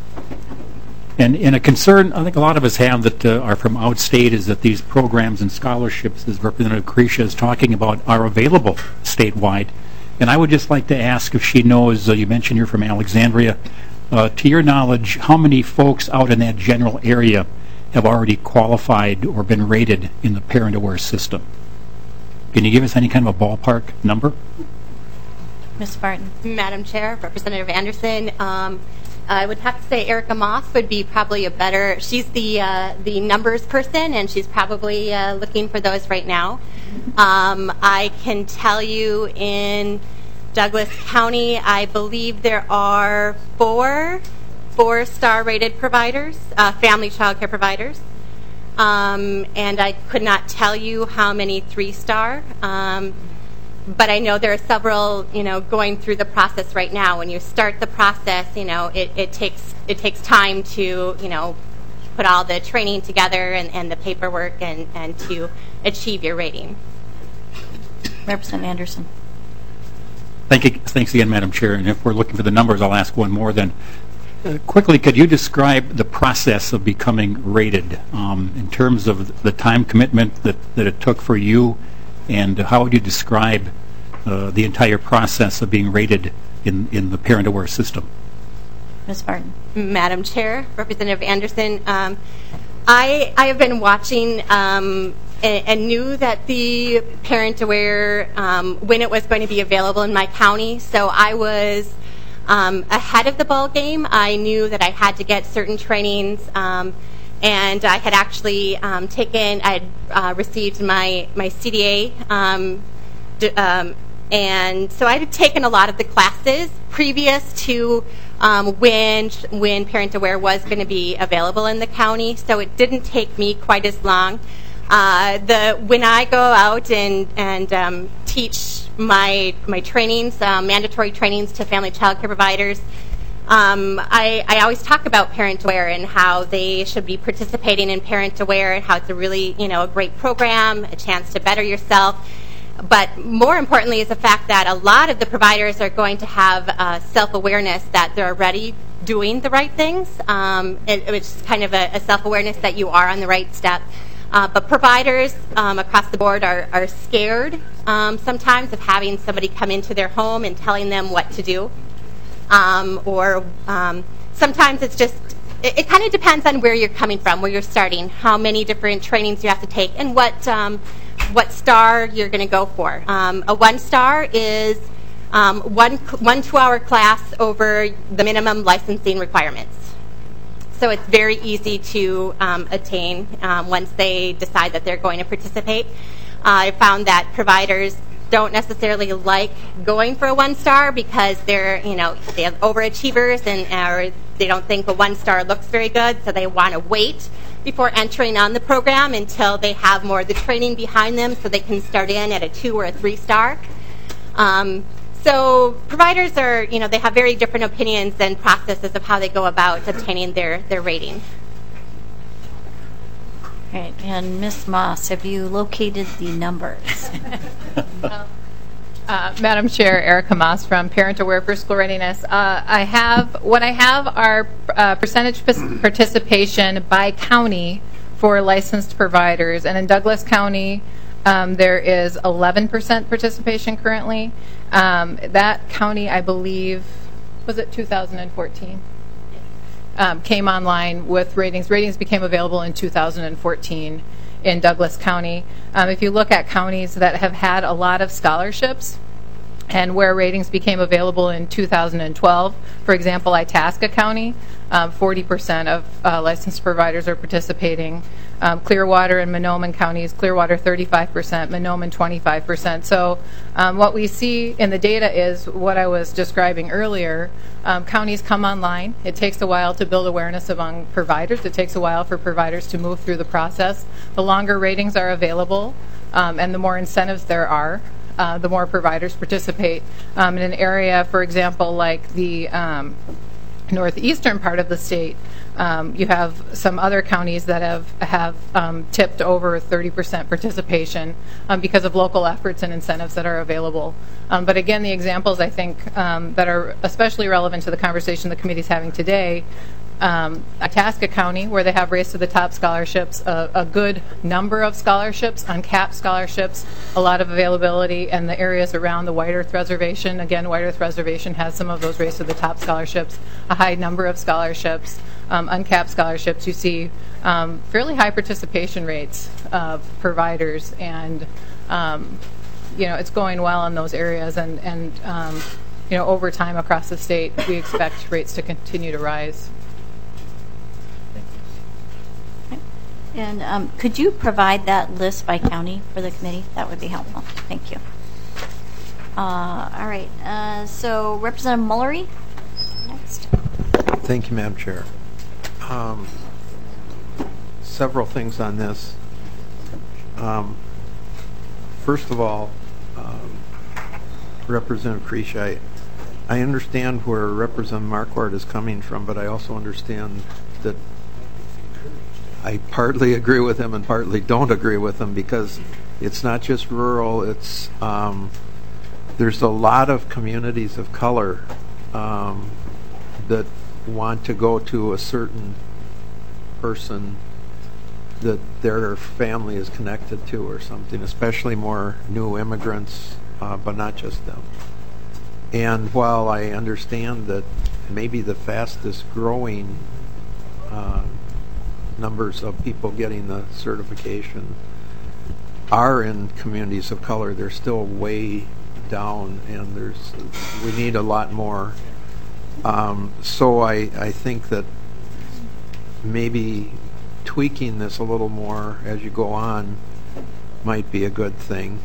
And a concern I think a lot of us have that are from outstate is that these programs and scholarships, as Representative Krisha is talking about, are available statewide. And I would just like to ask if she knows, you mentioned you're from Alexandria, to your knowledge, how many folks out in that general area have already qualified or been rated in the Parent Aware system? Can you give us any kind of a ballpark number? Ms. Barton. Madam Chair, Representative Anderson, I would have to say Erica Moss would be probably a better, she's the numbers person, and she's probably looking for those right now. I can tell you in Douglas County, I believe there are 4-star rated providers, family child care providers. And I could not tell you how many 3-star. But I know there are several, going through the process right now. When you start the process, it takes time to, put all the training together and the paperwork and to achieve your rating. Representative Anderson. Thanks again, Madam Chair. And if we're looking for the numbers, I'll ask one more then. Quickly, could you describe the process of becoming rated in terms of the time commitment that it took for you? And how would you describe the entire process of being rated in the Parent Aware system? Ms. Barton. Madam Chair, Representative Anderson, I have been watching and knew that the Parent Aware, when it was going to be available in my county, so I was ahead of the ball game. I knew that I had to get certain trainings. And I had actually I had received my CDA, and so I had taken a lot of the classes previous to when Parent Aware was going to be available in the county. So it didn't take me quite as long. When I go out and teach my trainings, mandatory trainings to family child care providers, I always talk about Parent Aware and how they should be participating in Parent Aware and how it's a really, a great program, a chance to better yourself. But more importantly is the fact that a lot of the providers are going to have self-awareness that they're already doing the right things. It's kind of a self-awareness that you are on the right step. But providers across the board are scared sometimes of having somebody come into their home and telling them what to do. Or sometimes it's just it kind of depends on where you're coming from, where you're starting, how many different trainings you have to take, and what star you're going to go for. A 1-star is one 2-hour class over the minimum licensing requirements. So it's very easy to attain once they decide that they're going to participate. I found that providers don't necessarily like going for a 1-star because they're, they have overachievers or they don't think a 1-star looks very good, so they want to wait before entering on the program until they have more of the training behind them so they can start in at a 2 or a 3-star. So providers are, they have very different opinions and processes of how they go about obtaining their rating. Right, and Ms. Moss, have you located the numbers? Madam Chair, Erica Moss from Parent Aware for School Readiness. I have are percentage participation by county for licensed providers, and in Douglas County there is 11% participation currently. That county, I believe, was it 2014? Came online with ratings. Ratings became available in 2014 in Douglas County. If you look at counties that have had a lot of scholarships and where ratings became available in 2012, for example, Itasca County, 40% of licensed providers are participating. Clearwater and Mahnomen counties, Clearwater 35%, Mahnomen 25%. So what we see in the data is what I was describing earlier. Counties come online. It takes a while to build awareness among providers. It takes a while for providers to move through the process. The longer ratings are available and the more incentives there are, the more providers participate. In an area, for example, like the northeastern part of the state, you have some other counties that have tipped over 30% participation because of local efforts and incentives that are available. But again, the examples I think that are especially relevant to the conversation the committee is having today, Itasca County, where they have Race to the Top scholarships, a good number of scholarships, uncapped scholarships, a lot of availability, and the areas around the White Earth Reservation. Again, White Earth Reservation has some of those Race to the Top scholarships, a high number of scholarships, uncapped scholarships. You see fairly high participation rates of providers, and it's going well in those areas, and over time across the state, we expect rates to continue to rise. And could you provide that list by county for the committee? That would be helpful. Thank you. All right. So Representative Mullery, next. Thank you, Madam Chair. Several things on this. First of all, Representative Creech, I understand where Representative Marquardt is coming from, but I also understand that I partly agree with him and partly don't agree with him, because it's not just rural. It's there's a lot of communities of color that want to go to a certain person that their family is connected to or something, especially more new immigrants, but not just them. And while I understand that maybe the fastest growing numbers of people getting the certification are in communities of color, they're still way down, and we need a lot more. So I think that maybe tweaking this a little more as you go on might be a good thing.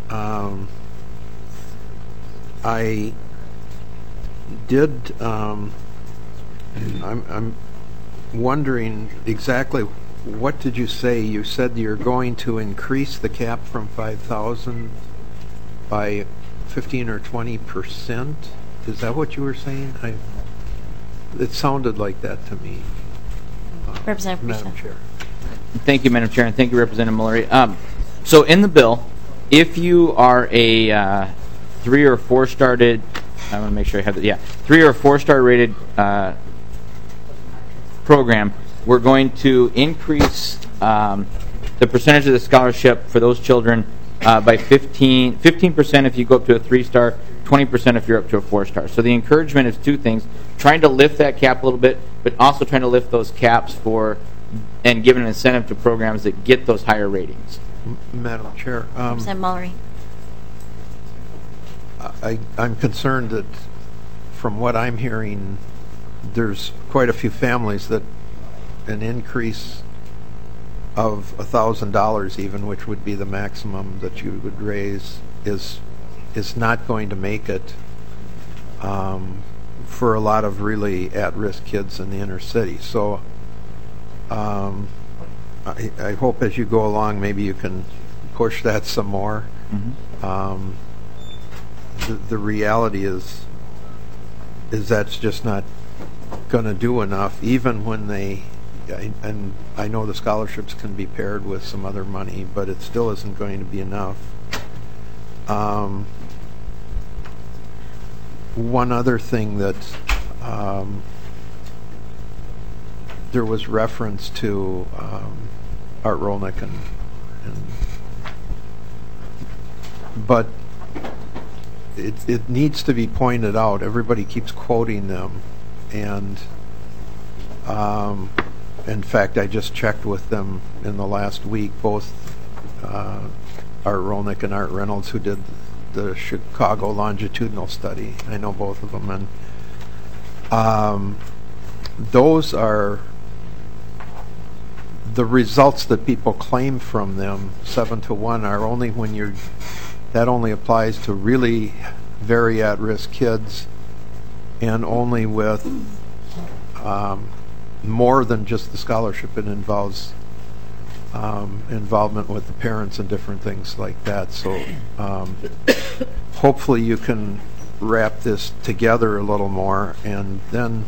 I did. I'm wondering exactly what did you say? You said you're going to increase the cap from 5,000 by 15 or 20%. Is that what you were saying? It sounded like that to me. Representative Madam Chair. Thank you, Madam Chair, and thank you, Representative Mullery. So in the bill, if you are a 3 or 4 star rated, I want to make sure I have it. Yeah, 3 or 4 star rated program, we're going to increase the percentage of the scholarship for those children by 15% if you go up to a 3 star, 20% if you're up to a 4-star. So the encouragement is two things, trying to lift that cap a little bit, but also trying to lift those caps and give an incentive to programs that get those higher ratings. Madam Chair. Representative Mullery. I'm concerned that from what I'm hearing, there's quite a few families that an increase of $1,000 even, which would be the maximum that you would raise, is not going to make it for a lot of really at-risk kids in the inner city. So I hope as you go along, maybe you can push that some more. Mm-hmm. The reality is that's just not going to do enough, even when and I know the scholarships can be paired with some other money, but it still isn't going to be enough. One other thing that there was reference to Art Rolnick but it needs to be pointed out. Everybody keeps quoting them, and in fact, I just checked with them in the last week, both Art Rolnick and Art Reynolds, who did the Chicago longitudinal study. I know both of them, and those are the results that people claim from them. 7-to-1 are only when that only applies to really very at-risk kids, and only with more than just the scholarship. It involves involvement with the parents and different things like that. So hopefully you can wrap this together a little more. And then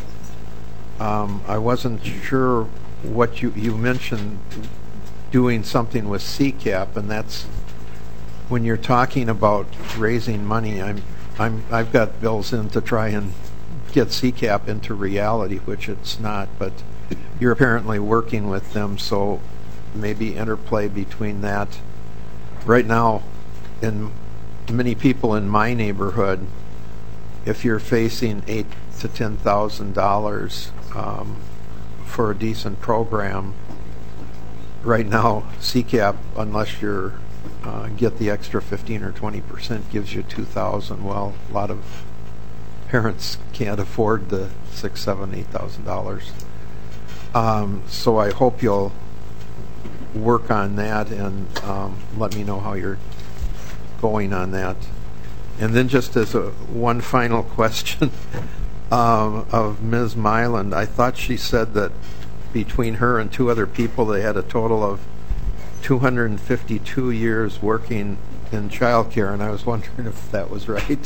I wasn't sure what you mentioned, doing something with CCAP, and that's when you're talking about raising money. I've got bills in to try and get CCAP into reality, which it's not, but you're apparently working with them, so maybe interplay between that. Right now, in many people in my neighborhood, if you're facing $8,000 to $10,000 for a decent program, right now CCAP, unless you're get the extra 15 or 20%, gives you $2,000. Well, a lot of parents can't afford the $6,000, $7,000, $8,000. So I hope you'll work on that and let me know how you're going on that. And then just as one final question of Ms. Myland, I thought she said that between her and two other people, they had a total of 252 years working in child care, and I was wondering if that was right.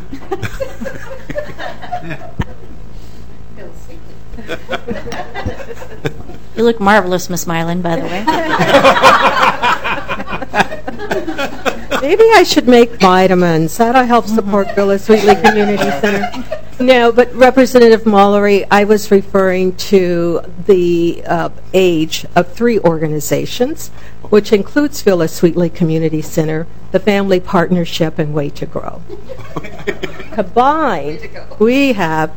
You look marvelous, Miss Mylan, by the way. Maybe I should make vitamins. That'll help support Phyllis Wheatley Community Center. No, but Representative Mullery, I was referring to the age of 3 organizations, which includes Phyllis Wheatley Community Center, the Family Partnership, and Way to Grow. Combined, we have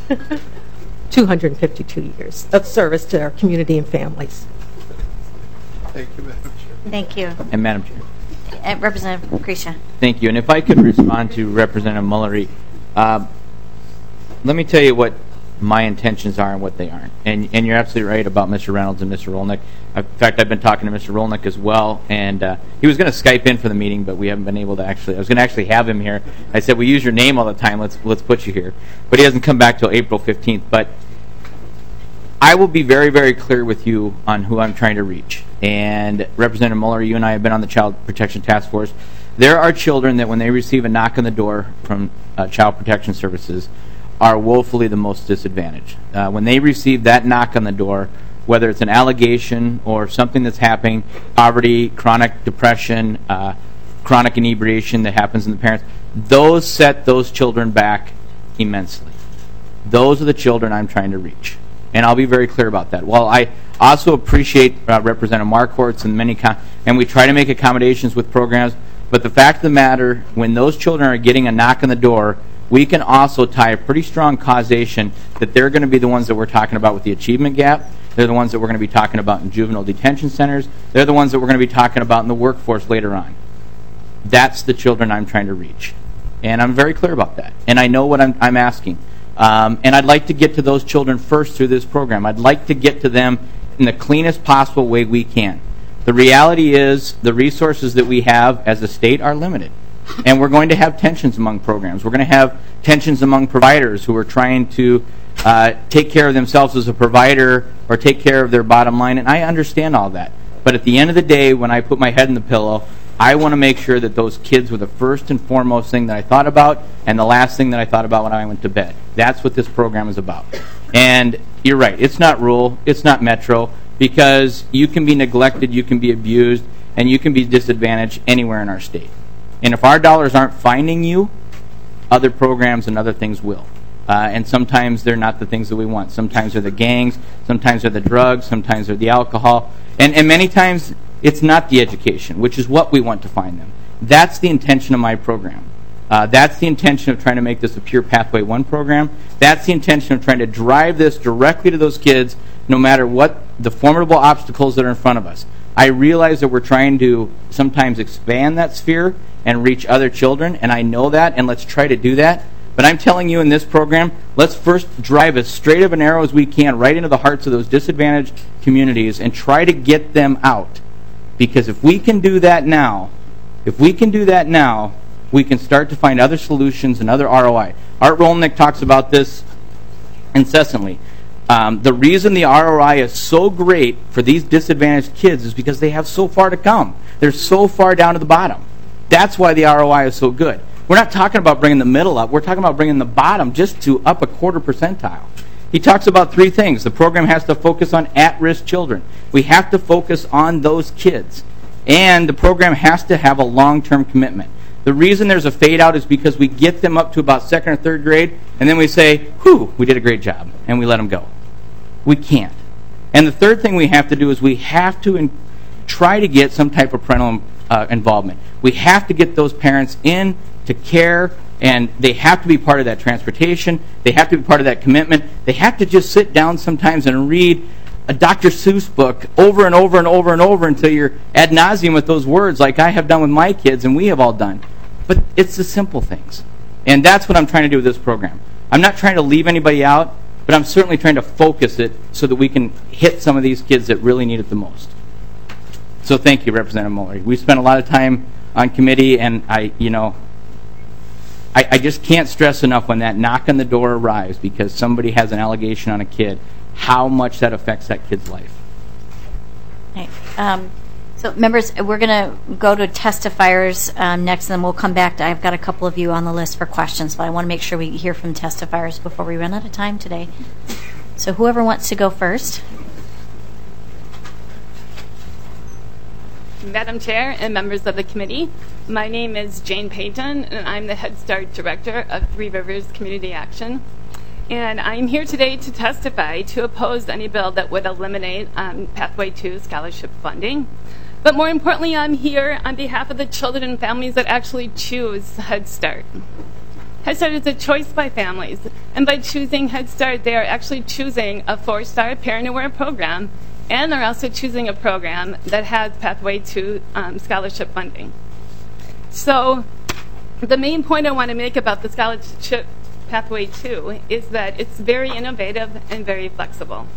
252 years of service to our community and families. Thank you, Madam Chair. Thank you. And Madam Chair. Representative Grisha. Thank you. And if I could respond to Representative Mullery, let me tell you what my intentions are and what they aren't. And you're absolutely right about Mr. Reynolds and Mr. Rolnick. In fact, I've been talking to Mr. Rolnick as well, and he was going to Skype in for the meeting, but we haven't been able to actually. I was going to actually have him here. I said, we use your name all the time. Let's put you here. But he hasn't come back till April 15th. But I will be very, very clear with you on who I'm trying to reach. And Representative Muller, you and I have been on the Child Protection Task Force. There are children that when they receive a knock on the door from Child Protection Services are woefully the most disadvantaged. When they receive that knock on the door, whether it's an allegation or something that's happening, poverty, chronic depression, chronic inebriation that happens in the parents, those set those children back immensely. Those are the children I'm trying to reach. And I'll be very clear about that. While I also appreciate Representative Marquardt and and we try to make accommodations with programs, But the fact of the matter, when those children are getting a knock on the door, we can also tie a pretty strong causation that they're going to be the ones that we're talking about with the achievement gap. They're the ones that we're going to be talking about in juvenile detention centers. They're the ones that we're going to be talking about in the workforce later on. That's the children I'm trying to reach. And I'm very clear about that. And I know what I'm asking. And I'd like to get to those children first through this program. I'd like to get to them in the cleanest possible way we can. The reality is the resources that we have as a state are limited. And we're going to have tensions among programs. We're going to have tensions among providers who are trying to take care of themselves as a provider or take care of their bottom line. And I understand all that. But at the end of the day, when I put my head in the pillow, I want to make sure that those kids were the first and foremost thing that I thought about and the last thing that I thought about when I went to bed. That's what this program is about. And you're right, it's not rural, it's not metro, because you can be neglected, you can be abused, and you can be disadvantaged anywhere in our state. And if our dollars aren't finding you, other programs and other things will. And sometimes they're not the things that we want. Sometimes they're the gangs, sometimes they're the drugs, sometimes they're the alcohol, and many times it's not the education, which is what we want to find them. That's the intention of my program. That's the intention of trying to make this a pure Pathway 1 program. That's the intention of trying to drive this directly to those kids, no matter what the formidable obstacles that are in front of us. I realize that we're trying to sometimes expand that sphere and reach other children, and I know that, and let's try to do that. But I'm telling you in this program, let's first drive as straight of an arrow as we can right into the hearts of those disadvantaged communities and try to get them out. Because if we can do that now, we can start to find other solutions and other ROI. Art Rolnick talks about this incessantly. The reason the ROI is so great for these disadvantaged kids is because they have so far to come. They're so far down to the bottom. That's why the ROI is so good. We're not talking about bringing the middle up. We're talking about bringing the bottom just to up a quarter percentile. He talks about three things. The program has to focus on at-risk children. We have to focus on those kids. And the program has to have a long-term commitment. The reason there's a fade-out is because we get them up to about second or third grade, and then we say, whew, we did a great job, and we let them go. We can't. And the third thing we have to do is we have to try to get some type of parental involvement. We have to get those parents in to care, and they have to be part of that transportation. They have to be part of that commitment. They have to just sit down sometimes and read a Dr. Seuss book over and over and over and over until you're ad nauseum with those words, like I have done with my kids and we have all done. But it's the simple things. And that's what I'm trying to do with this program. I'm not trying to leave anybody out, but I'm certainly trying to focus it so that we can hit some of these kids that really need it the most. So thank you, Representative Mullery. We spent a lot of time on committee, and I just can't stress enough when that knock on the door arrives because somebody has an allegation on a kid, how much that affects that kid's life. Okay. So, members, we're going to go to testifiers next, and then we'll come back. I've got a couple of you on the list for questions, but I want to make sure we hear from testifiers before we run out of time today. So whoever wants to go first. Madam Chair and members of the committee, my name is Jane Payton, and I'm the Head Start Director of Three Rivers Community Action. And I'm here today to testify to oppose any bill that would eliminate Pathway 2 scholarship funding. But more importantly, I'm here on behalf of the children and families that actually choose Head Start. Head Start is a choice by families, and by choosing Head Start, they are actually choosing a 4-star parent-aware program, and they're also choosing a program that has Pathway 2 scholarship funding. So the main point I want to make about the scholarship Pathway 2 is that it's very innovative and very flexible.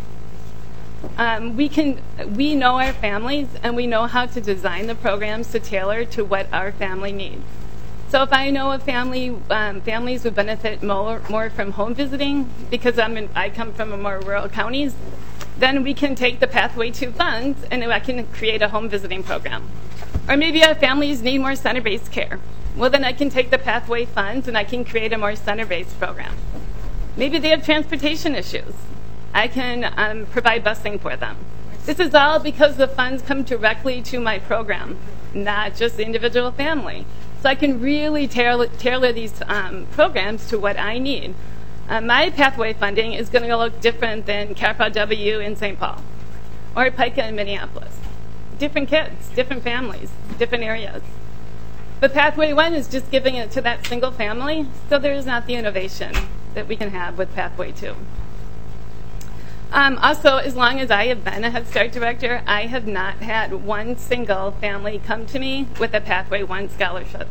We know our families, and we know how to design the programs to tailor to what our family needs. So if I know a family, families would benefit more from home visiting because I come from a more rural counties, then we can take the Pathway 2 funds and I can create a home visiting program. Or maybe our families need more center-based care. Well, then I can take the Pathway funds and I can create a more center-based program. Maybe they have transportation issues. I can provide busing for them. This is all because the funds come directly to my program, not just the individual family. So I can really tailor these programs to what I need. My Pathway funding is going to look different than CARPA W in St. Paul or PICA in Minneapolis. Different kids, different families, different areas. But Pathway 1 is just giving it to that single family, so there's not the innovation that we can have with Pathway 2. Also, as long as I have been a Head Start director, I have not had one single family come to me with a Pathway 1 scholarship.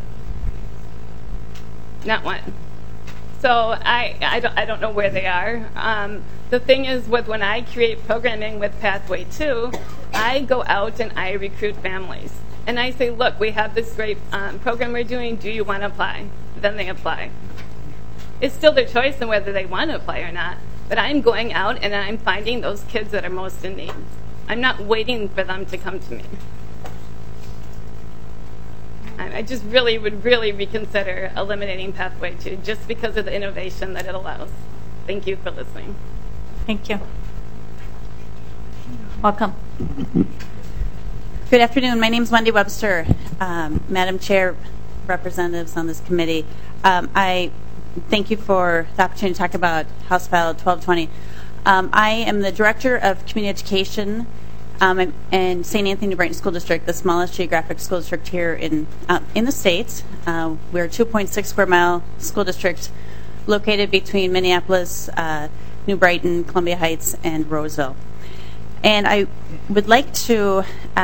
Not one. So I don't know where they are. The thing is, when I create programming with Pathway 2, I go out and I recruit families. And I say, look, we have this great program we're doing. Do you want to apply? Then they apply. It's still their choice on whether they want to apply or not. But I'm going out and I'm finding those kids that are most in need. I'm not waiting for them to come to me. I just really would reconsider eliminating Pathway 2 just because of the innovation that it allows. Thank you for listening. Thank you. Welcome. Good afternoon. My name is Wendy Webster, Madam Chair, representatives on this committee. I thank you for the opportunity to talk about House File 1220. I am the Director of Community Education in St. Anthony New Brighton School District, the smallest geographic school district here in the state. We're a 2.6 square mile school district located between Minneapolis, New Brighton, Columbia Heights, and Roseville. And I would like to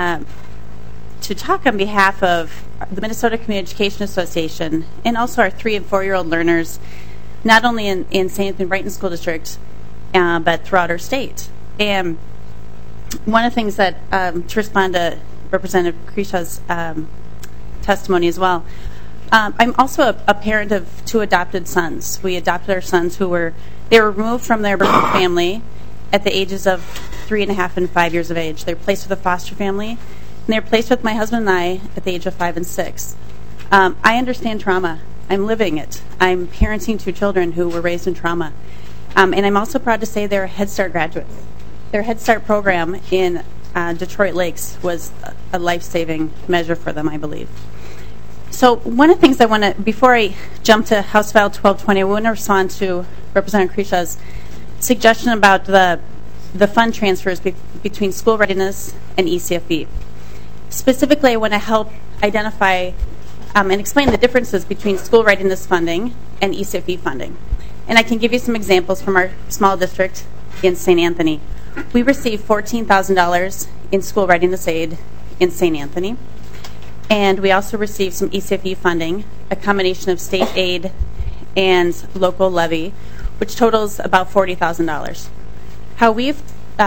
talk on behalf of the Minnesota Community Education Association and also our 3- and 4-year-old learners, not only in St. Anthony Brighton School District, but throughout our state. And one of the things that, to respond to Representative Creshaw's testimony as well, I'm also a parent of 2 adopted sons. We adopted our sons who were removed from their birth family at the ages of 3.5 and 5 years of age. They were placed with a foster family, and they were placed with my husband and I at the age of 5 and 6. I understand trauma. I'm living it. I'm parenting 2 children who were raised in trauma. And I'm also proud to say they're Head Start graduates. Their Head Start program in Detroit Lakes was a life-saving measure for them, I believe. So one of the things I want to, before I jump to House File 1220, I want to respond to Representative Creshaw's suggestion about the fund transfers between school readiness and ECFE. Specifically, I want to help identify and explain the differences between school readiness funding and ECFE funding. And I can give you some examples from our small district in St. Anthony. We received $14,000 in school readiness aid in St. Anthony. And we also received some ECFE funding, a combination of state aid and local levy, which totals about $40,000. How we've,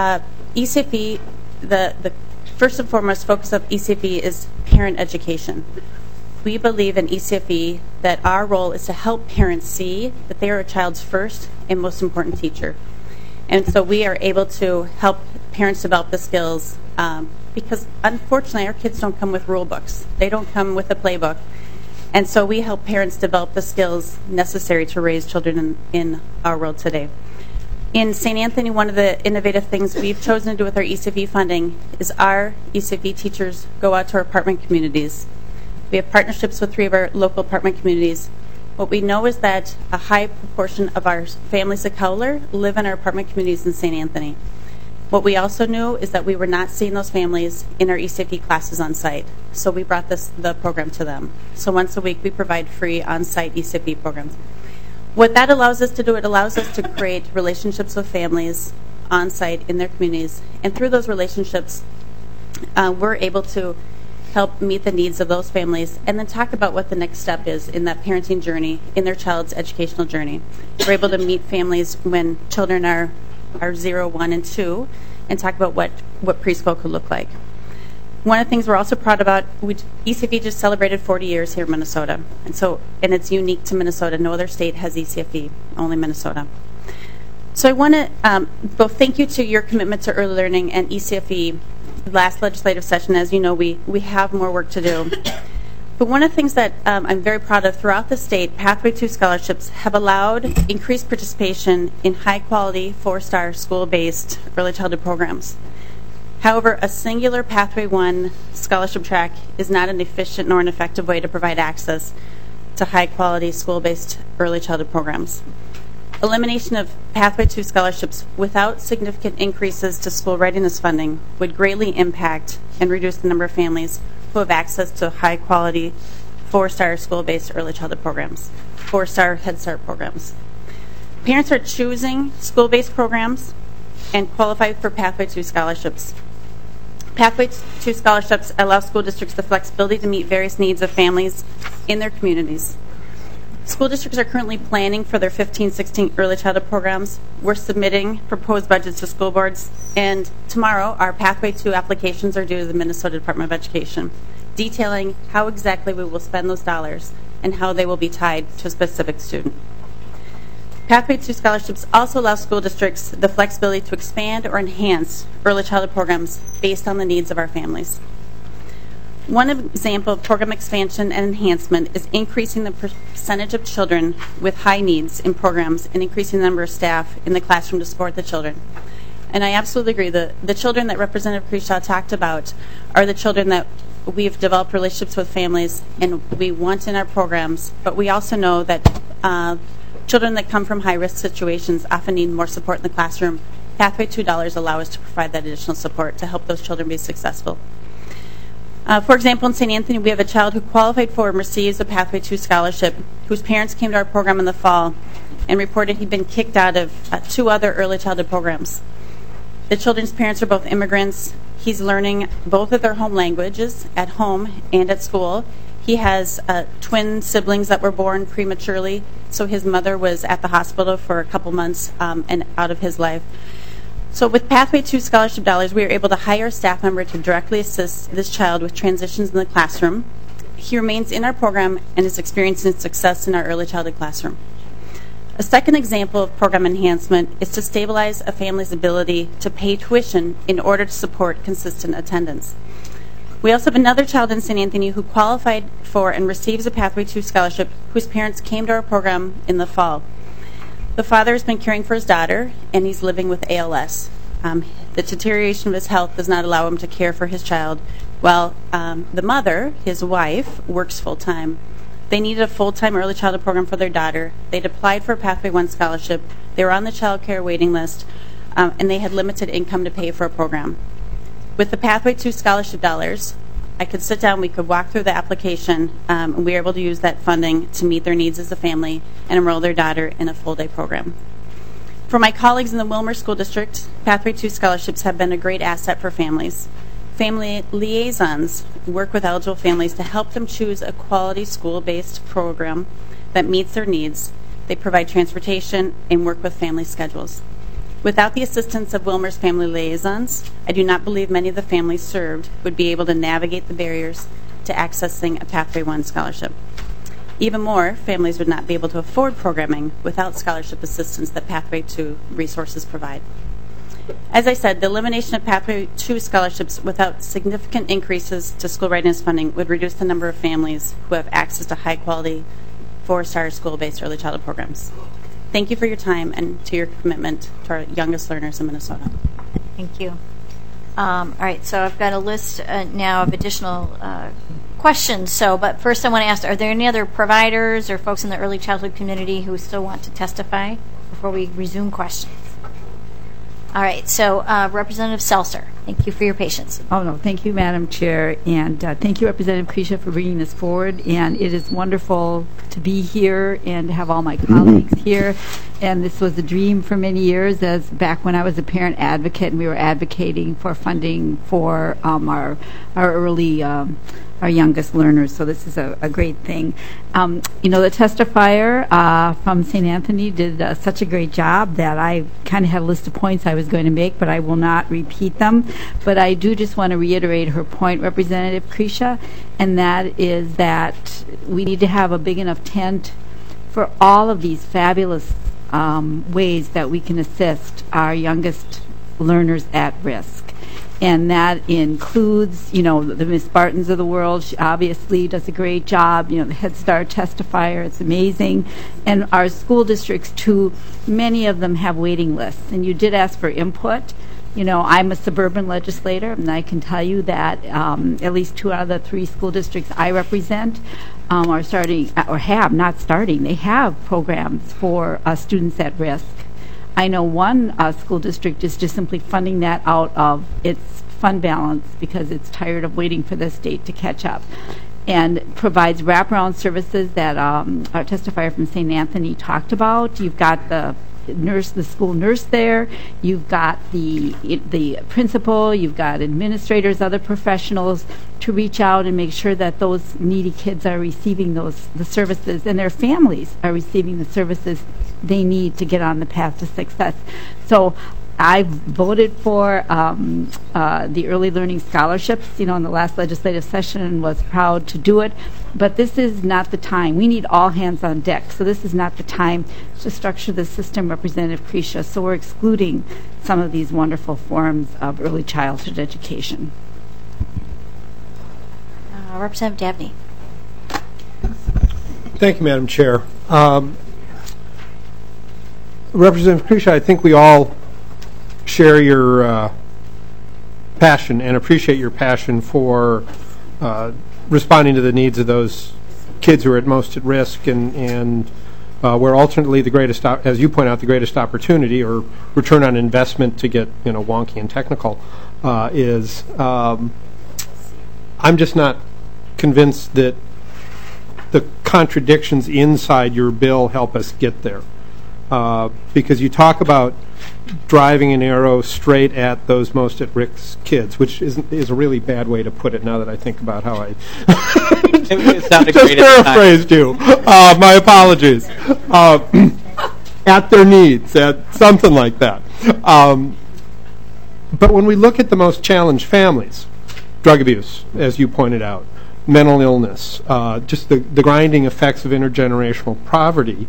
ECFE, the first and foremost focus of ECFE is parent education. We believe in ECFE that our role is to help parents see that they are a child's first and most important teacher. And so we are able to help parents develop the skills because unfortunately our kids don't come with rule books. They don't come with a playbook. And so we help parents develop the skills necessary to raise children in our world today. In St. Anthony, one of the innovative things we've chosen to do with our ECFE funding is our ECFE teachers go out to our apartment communities. We have partnerships with 3 of our local apartment communities. What we know is that a high proportion of our families of color live in our apartment communities in St. Anthony. What we also knew is that we were not seeing those families in our ECFE classes on site. So we brought the program to them. So once a week we provide free on-site ECFE programs. What that allows us to do, it allows us to create relationships with families on site in their communities. And through those relationships, we're able to help meet the needs of those families and then talk about what the next step is in that parenting journey, in their child's educational journey. We're able to meet families when children are 0, 1, and 2 and talk about what preschool could look like. One of the things we're also proud about, ECFE just celebrated 40 years here in Minnesota. And it's unique to Minnesota. No other state has ECFE, only Minnesota. So I want to both thank you to your commitment to early learning and ECFE. Last legislative session, as you know, we have more work to do. But one of the things that I'm very proud of throughout the state, Pathway 2 scholarships have allowed increased participation in high-quality, 4-star, school-based early childhood programs. However, a singular Pathway 1 scholarship track is not an efficient nor an effective way to provide access to high-quality, school-based early childhood programs. Elimination of Pathway 2 scholarships without significant increases to school readiness funding would greatly impact and reduce the number of families who have access to high-quality 4-star school-based early childhood programs, 4-star Head Start programs. Parents are choosing school-based programs and qualify for Pathway 2 scholarships. Pathway 2 scholarships allow school districts the flexibility to meet various needs of families in their communities. School districts are currently planning for their 15-16 early childhood programs. We're submitting proposed budgets to school boards, and tomorrow our Pathway 2 applications are due to the Minnesota Department of Education, detailing how exactly we will spend those dollars and how they will be tied to a specific student. Pathway 2 scholarships also allow school districts the flexibility to expand or enhance early childhood programs based on the needs of our families. One example of program expansion and enhancement is increasing the percentage of children with high needs in programs and increasing the number of staff in the classroom to support the children. And I absolutely agree. The children that Representative Kreshaw talked about are the children that we've developed relationships with families and we want in our programs, but we also know that children that come from high-risk situations often need more support in the classroom. Pathway 2 dollars allow us to provide that additional support to help those children be successful. For example, in St. Anthony, we have a child who qualified for and receives a Pathway 2 scholarship whose parents came to our program in the fall and reported he'd been kicked out of 2 other early childhood programs. The children's parents are both immigrants. He's learning both of their home languages at home and at school. He has twin siblings that were born prematurely, so his mother was at the hospital for a couple months and out of his life. So with Pathway 2 scholarship dollars, we were able to hire a staff member to directly assist this child with transitions in the classroom. He remains in our program and is experiencing success in our early childhood classroom. A second example of program enhancement is to stabilize a family's ability to pay tuition in order to support consistent attendance. We also have another child in St. Anthony who qualified for and receives a Pathway 2 scholarship whose parents came to our program in the fall. The father has been caring for his daughter, and he's living with ALS. The deterioration of his health does not allow him to care for his child, while the mother, his wife, works full-time. They needed a full-time early childhood program for their daughter. They'd applied for a Pathway 1 scholarship. They were on the child care waiting list, and they had limited income to pay for a program. With the Pathway 2 scholarship dollars, I could sit down, we could walk through the application, and we were able to use that funding to meet their needs as a family and enroll their daughter in a full-day program. For my colleagues in the Willmar School District, Pathway 2 scholarships have been a great asset for families. Family liaisons work with eligible families to help them choose a quality school-based program that meets their needs. They provide transportation and work with family schedules. Without the assistance of Willmar's family liaisons, I do not believe many of the families served would be able to navigate the barriers to accessing a Pathway 1 scholarship. Even more, families would not be able to afford programming without scholarship assistance that Pathway 2 resources provide. As I said, the elimination of Pathway 2 scholarships without significant increases to school readiness funding would reduce the number of families who have access to high-quality, 4-star school-based early childhood programs. Thank you for your time and to your commitment to our youngest learners in Minnesota. Thank you. All right, so I've got a list now of additional questions. But first I want to ask, are there any other providers or folks in the early childhood community who still want to testify before we resume questions? All right, so Representative Seltzer, thank you for your patience. Oh, no, thank you, Madam Chair, and thank you, Representative Kreshaw, for bringing this forward. And it is wonderful to be here and to have all my colleagues here. And this was a dream for many years, as back when I was a parent advocate and we were advocating for funding for our early our youngest learners, so this is a great thing. The testifier from St. Anthony did such a great job that I kind of had a list of points I was going to make, but I will not repeat them. But I do just want to reiterate her point, Representative Kreshaw, and that is that we need to have a big enough tent for all of these fabulous ways that we can assist our youngest learners at risk. And that includes, the Miss Bartons of the world. She obviously does a great job. The Head Start testifier, it's amazing. And our school districts, too, many of them have waiting lists. And you did ask for input. I'm a suburban legislator, and I can tell you that at least 2 out of the 3 school districts I represent are starting, or have, not starting, they have programs for students at risk. I know one school district is just simply funding that out of its fund balance because it's tired of waiting for the state to catch up. and provides wraparound services that our testifier from St. Anthony talked about. You've got the school nurse there, you've got the principal, you've got administrators, other professionals to reach out and make sure that those needy kids are receiving the services, and their families are receiving the services they need to get on the path to success. So I voted for the early learning scholarships, in the last legislative session, and was proud to do it. But this is not the time. We need all hands on deck. So this is not the time to structure the system, Representative Krisha. So we're excluding some of these wonderful forms of early childhood education. Representative Dabney. Thank you, Madam Chair. Representative Krisha, I think we all share your passion and appreciate your passion for responding to the needs of those kids who are most at risk, and where ultimately the greatest, as you point out, the greatest opportunity or return on investment, to get wonky and technical, is. I'm just not convinced that the contradictions inside your bill help us get there, because you talk about driving an arrow straight at those most at risk kids, which is a really bad way to put it now that I think about how I just paraphrased you. My apologies. At their needs, at something like that. But when we look at the most challenged families, drug abuse, as you pointed out, mental illness, just the grinding effects of intergenerational poverty,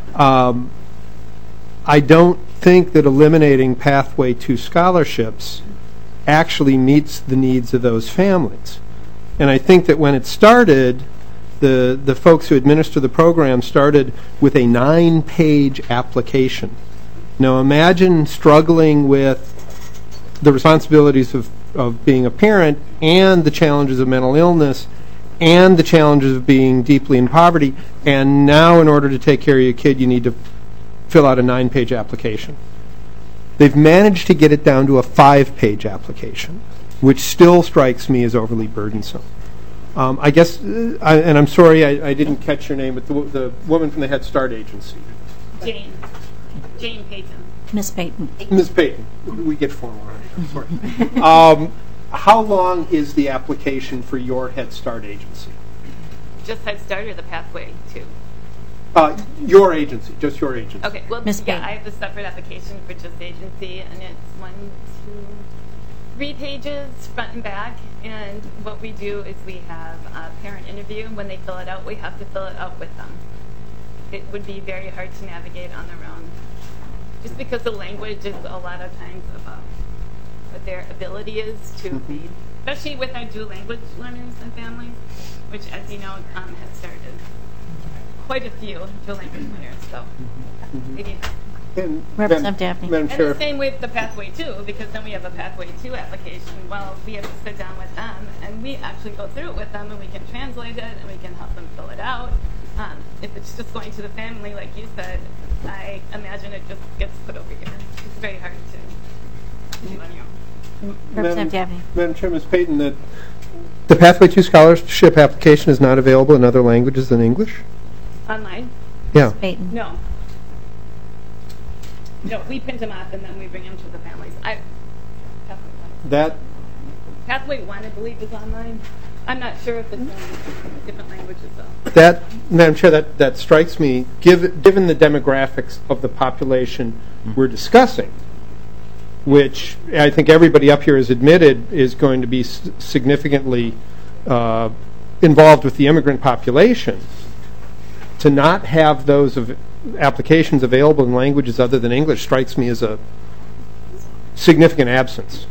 I don't think that eliminating Pathway to scholarships actually meets the needs of those families. And I think that when it started, the folks who administer the program started with a 9-page application. Now imagine struggling with the responsibilities of being a parent and the challenges of mental illness and the challenges of being deeply in poverty, and now in order to take care of your kid you need to fill out a 9-page application. They've managed to get it down to a 5-page application, which still strikes me as overly burdensome. I guess, and I'm sorry I didn't catch your name, but the woman from the Head Start Agency. Jane Payton. Miss Payton. Ms. Payton. We get formal. How long is the application for your Head Start agency? Just Head Start or the Pathway too? Your agency, just your agency. Okay, well, I have a separate application for just agency, and it's 1, 2, 3 pages, front and back. And what we do is we have a parent interview. When they fill it out, we have to fill it out with them. It would be very hard to navigate on their own, just because the language is a lot of times about what their ability is to read, especially with our dual language learners and families, which, as you know, has started quite a few dual language learners. So, Representative Daphne. And the same with the Pathway 2, because then we have a Pathway 2 application. Well, we have to sit down with them, and we actually go through it with them, and we can translate it, and we can help them fill it out. If it's just going to the family, like you said, I imagine it just gets put over here. It's very hard to do on your own. Representative Daphne. Madam Chair, Ms. Payton, that the Pathway to Scholarship application is not available in other languages than English? Online? Yeah. No. No, we print them up and then we bring them to the families. Pathway 1, I believe, is online. I'm not sure if it's in different languages, though. That, Madam Chair, that strikes me, given the demographics of the population we're discussing, which I think everybody up here has admitted is going to be significantly involved with the immigrant population, to not have those applications available in languages other than English strikes me as a significant absence.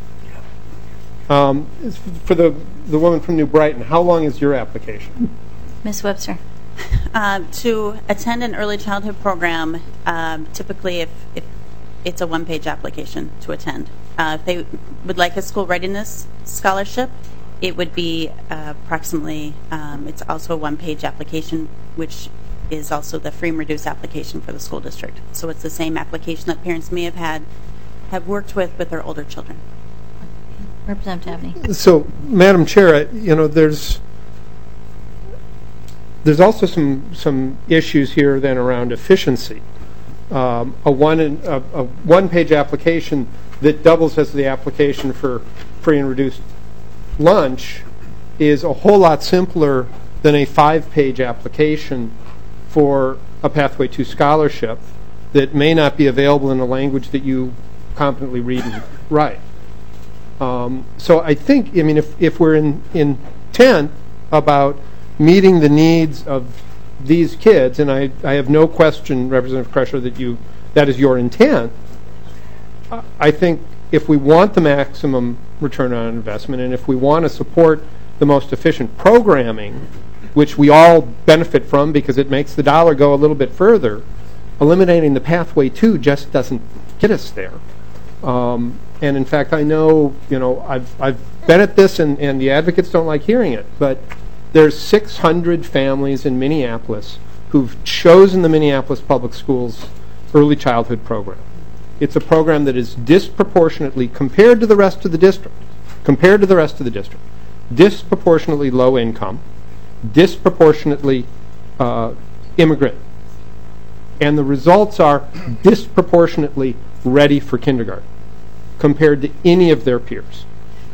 For the woman from New Brighton, how long is your application? Ms. Webster. To attend an early childhood program, typically if it's a 1-page application to attend. If they would like a school readiness scholarship, it would be approximately, it's also a 1-page application, which is also the free and reduced application for the school district. So it's the same application that parents may have worked with their older children. Representative Dabney. So, Madam Chair, there's there's also some issues here then around efficiency. A one-page application that doubles as the application for free and reduced lunch is a whole lot simpler than a 5-page application for a Pathway 2 scholarship that may not be available in a language that you competently read and write. So I think, I mean, if we're intent about meeting the needs of these kids, and I have no question, Representative Kresher, that is your intent, I think if we want the maximum return on investment and if we want to support the most efficient programming, which we all benefit from because it makes the dollar go a little bit further, eliminating the Pathway 2 just doesn't get us there. And in fact, I know, I've been at this, and the advocates don't like hearing it, but there's 600 families in Minneapolis who've chosen the Minneapolis Public Schools early childhood program. It's a program that is disproportionately, compared to the rest of the district, disproportionately low income, disproportionately immigrant. And the results are disproportionately ready for kindergarten compared to any of their peers.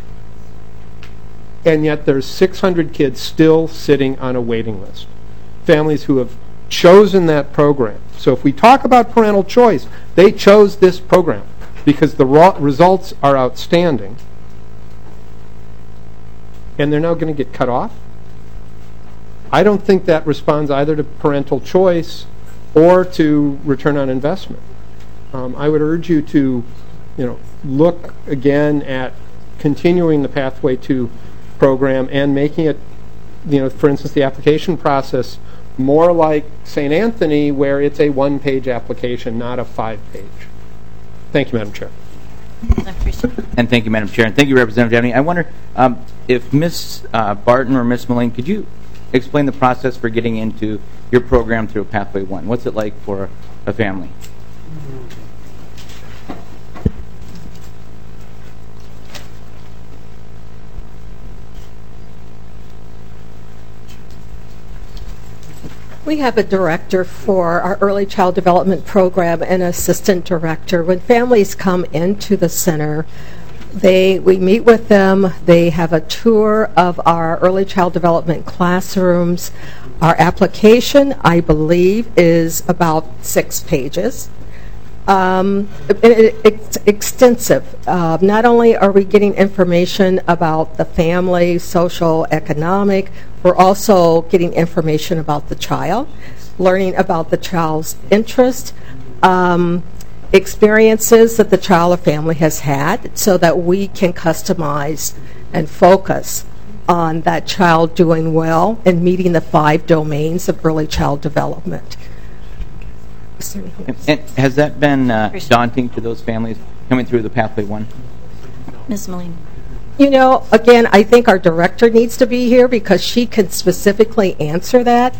And yet there's 600 kids still sitting on a waiting list. Families who have chosen that program. So if we talk about parental choice, they chose this program because the results are outstanding. And they're now going to get cut off? I don't think that responds either to parental choice or to return on investment. I would urge you to, look again at continuing the Pathway 2 program and making it, for instance, the application process more like St. Anthony, where it's a one-page application, not a 5-page. Thank you, Madam Chair. And thank you, Madam Chair, and thank you, Representative Dabney. I wonder if Ms. Barton or Ms. Mullane, could you explain the process for getting into your program through Pathway 1? What's it like for a family? We have a director for our early child development program and an assistant director. When families come into the center, we meet with them. They have a tour of our early child development classrooms. Our application, I believe, is about 6 pages. It's extensive. Not only are we getting information about the family, social, economic, we're also getting information about the child, learning about the child's interest, experiences that the child or family has had, so that we can customize and focus on that child doing well and meeting the 5 domains of early child development. And has that been daunting to those families coming through the Pathway 1? Ms. Mullane. Again, I think our director needs to be here because she can specifically answer that.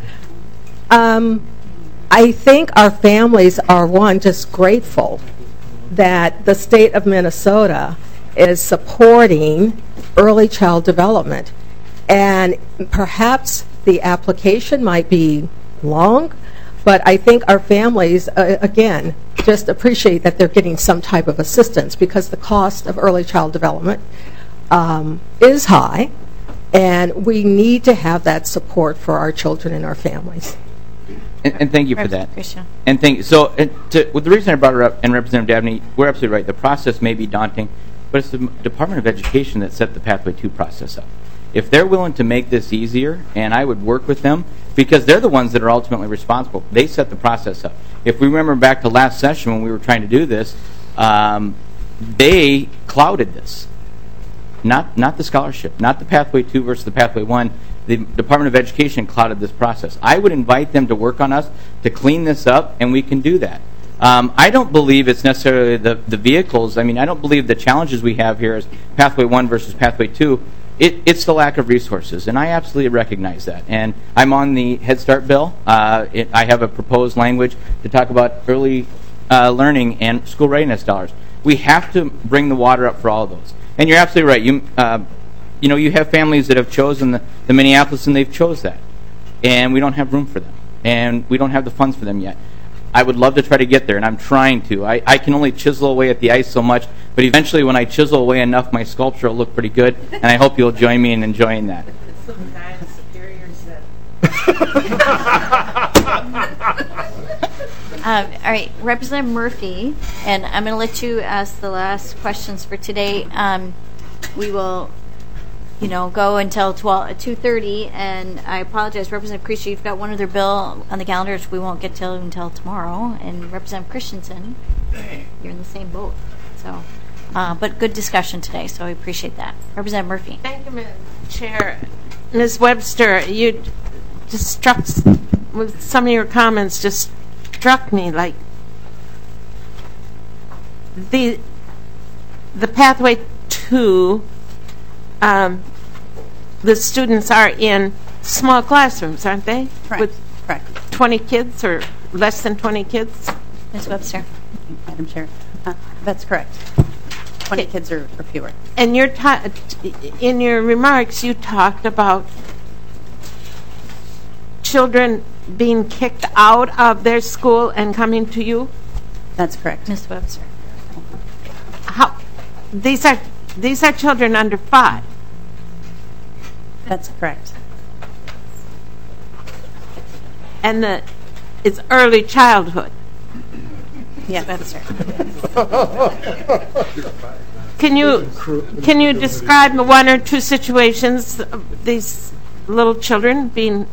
I think our families are, just grateful that the state of Minnesota is supporting early child development. And perhaps the application might be long, but I think our families, again, just appreciate that they're getting some type of assistance because the cost of early child development is high, and we need to have that support for our children and our families. And thank you for that. And thank you. So, with the reason I brought her up, and Representative Dabney, we're absolutely right. The process may be daunting, but it's the Department of Education that set the Pathway 2 process up. If they're willing to make this easier, and I would work with them, because they're the ones that are ultimately responsible. They set the process up. If we remember back to last session when we were trying to do this, they clouded this. Not the scholarship, not the Pathway 2 versus the Pathway 1. The Department of Education clouded this process. I would invite them to work on us to clean this up, and we can do that. I don't believe it's necessarily the vehicles. I don't believe the challenges we have here is Pathway 1 versus Pathway 2. It's the lack of resources, and I absolutely recognize that. And I'm on the Head Start bill. I have a proposed language to talk about early learning and school readiness dollars. We have to bring the water up for all of those. And you're absolutely right. You have families that have chosen the Minneapolis, and they've chose that. and we don't have room for them, and we don't have the funds for them yet. I would love to try to get there, and I'm trying to. I can only chisel away at the ice so much, but eventually when I chisel away enough, my sculpture will look pretty good, and I hope you'll join me in enjoying that. All right, Representative Murphy, and I'm going to let you ask the last questions for today. We will, go until 2:30, and I apologize, Representative Creasy, you've got one other bill on the calendar which we won't get to until tomorrow, and Representative Christensen, you're in the same boat. So, but good discussion today, so I appreciate that. Representative Murphy. Thank you, Madam Chair. Ms. Webster, you just struck with some of your comments. Just struck me like the pathway to the students are in small classrooms, aren't they? Correct. With 20 kids or less than 20 kids? Ms. Webster. Madam Chair, that's correct. 20 kids or fewer. And in your remarks, you talked about children being kicked out of their school and coming to you? That's correct. Ms. Webster. How? These are children under 5. That's correct. And it's early childhood. Yes, that's right. Can you describe one or two situations of these little children being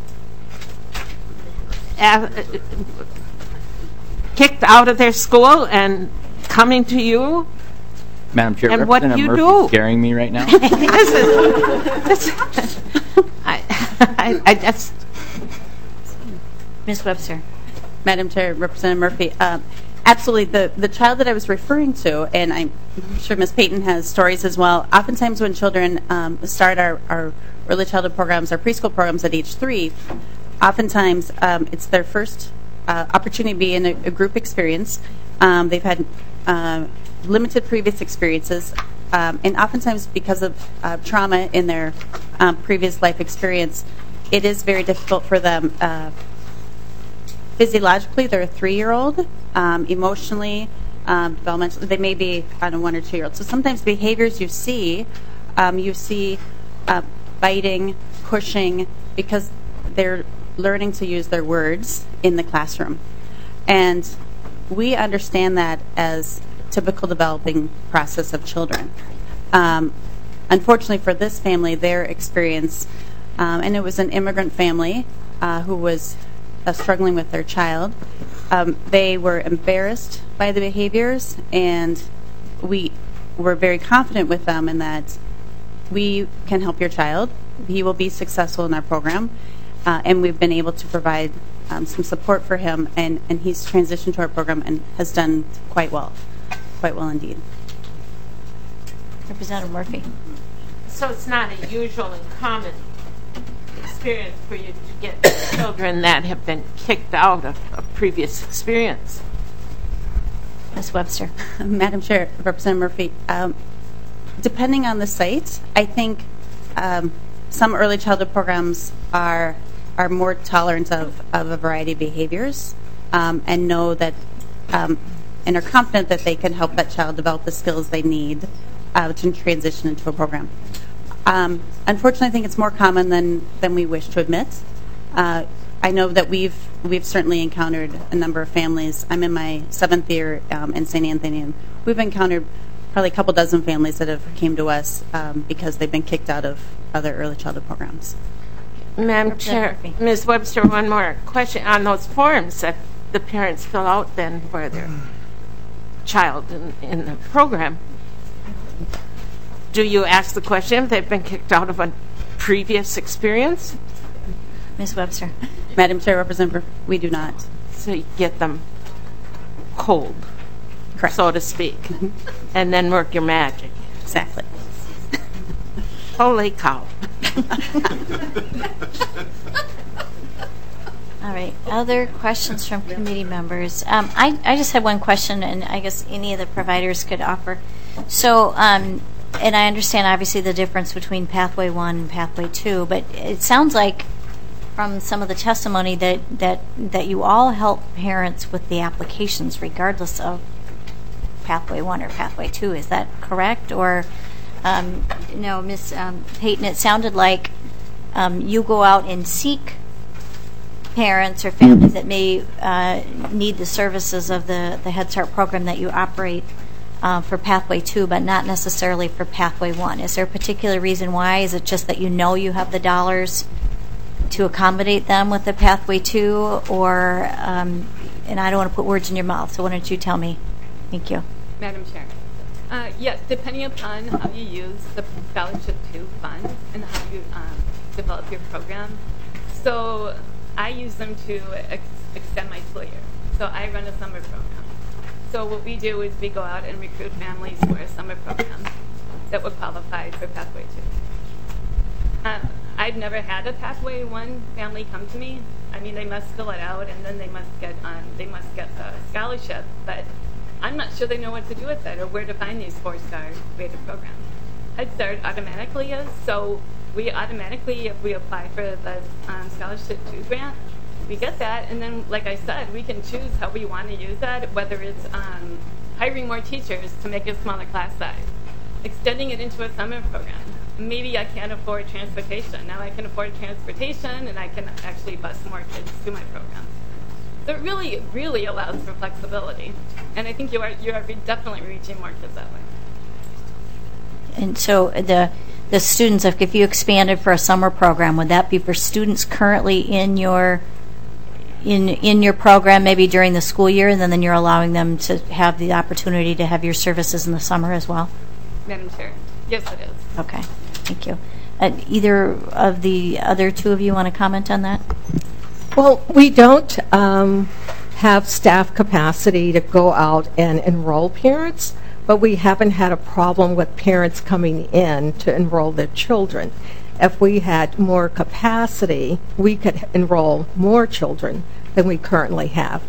kicked out of their school and coming to you? Madam Chair, and what do you Murphy's do? Scaring me right now. I just. Ms. Webster. Madam Chair, Representative Murphy, absolutely. The child that I was referring to, and I'm sure Ms. Payton has stories as well, oftentimes when children start our early childhood programs, our preschool programs at age 3, oftentimes it's their first opportunity to be in a group experience. They've had limited previous experiences, and oftentimes because of trauma in their previous life experience, it is very difficult for them. Physiologically, they're a 3-year-old. Emotionally, developmentally, they may be on a 1 or 2-year-old. So sometimes behaviors you see biting, pushing, because they're learning to use their words in the classroom. And we understand that as typical developing process of children. Unfortunately for this family, their experience, and it was an immigrant family who was struggling with their child. They were embarrassed by the behaviors, and we were very confident with them in that we can help your child. He will be successful in our program, and we've been able to provide some support for him, and he's transitioned to our program and has done quite well indeed. Representative Murphy. So it's not a usual and common experience for you to get children that have been kicked out of a previous experience. Ms. Webster. Madam Chair, Representative Murphy, depending on the site, I think some early childhood programs are more tolerant of a variety of behaviors and know that and are confident that they can help that child develop the skills they need to transition into a program. Unfortunately, I think it's more common than we wish to admit. I know that we've certainly encountered a number of families. I'm in my 7th year in St. Anthony, and we've encountered probably a couple dozen families that have came to us because they've been kicked out of other early childhood programs. Madam Chair, Ms. Webster, one more question on those forms that the parents fill out then for their child in the program. Do you ask the question if they've been kicked out of a previous experience? Ms. Webster. Madam Chair, Representative, we do not. So you get them cold, correct, so to speak, and then work your magic. Exactly. Holy cow. All right. Other questions from committee members? I just had one question, and I guess any of the providers could offer. So, and I understand obviously the difference between Pathway 1 and Pathway 2, but it sounds like from some of the testimony that you all help parents with the applications regardless of Pathway 1 or Pathway 2. Is that correct? Or, no, Ms. Payton, it sounded like you go out and seek parents or families that may need the services of the Head Start program that you operate for Pathway 2, but not necessarily for Pathway 1. Is there a particular reason why? Is it just that you know you have the dollars to accommodate them with the Pathway 2? Or, and I don't want to put words in your mouth, so why don't you tell me? Thank you. Madam Chair. Yes, depending upon how you use the Scholarship 2 funds and how you develop your program. So I use them to extend my school year. So I run a summer program. So what we do is we go out and recruit families for a summer program that would qualify for Pathway 2. I've never had a Pathway 1 family come to me. I mean, they must fill it out and then they must get the scholarship, but I'm not sure they know what to do with it or where to find these 4-star rated programs. Head Start automatically is, so we automatically, if we apply for the Scholarship 2 grant, we get that, and then, like I said, we can choose how we want to use that, whether it's hiring more teachers to make a smaller class size, extending it into a summer program. Maybe I can't afford transportation. Now I can afford transportation, and I can actually bus more kids to my program. So it really allows for flexibility, and I think you are definitely reaching more kids that way. And so the students, if you expanded for a summer program, would that be for students currently in your program, maybe during the school year, and then you're allowing them to have the opportunity to have your services in the summer as well? Madam Chair, yes, it is. Okay, thank you. Either of the other two of you want to comment on that? Well, we don't have staff capacity to go out and enroll parents, but we haven't had a problem with parents coming in to enroll their children. If we had more capacity, we could enroll more children than we currently have.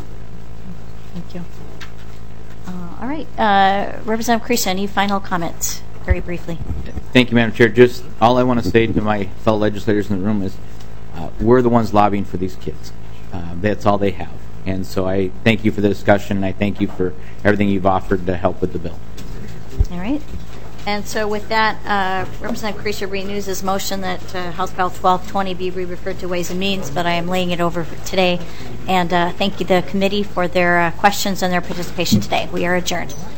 Thank you. All right. Representative Creasy, any final comments, very briefly? Thank you, Madam Chair. Just all I want to say to my fellow legislators in the room is we're the ones lobbying for these kids. That's all they have. And so I thank you for the discussion, and I thank you for everything you've offered to help with the bill. All right. And so with that, Representative Creasy renews his motion that House Bill 1220 be re-referred to Ways and Means, but I am laying it over today. And thank you, the committee, for their questions and their participation today. We are adjourned.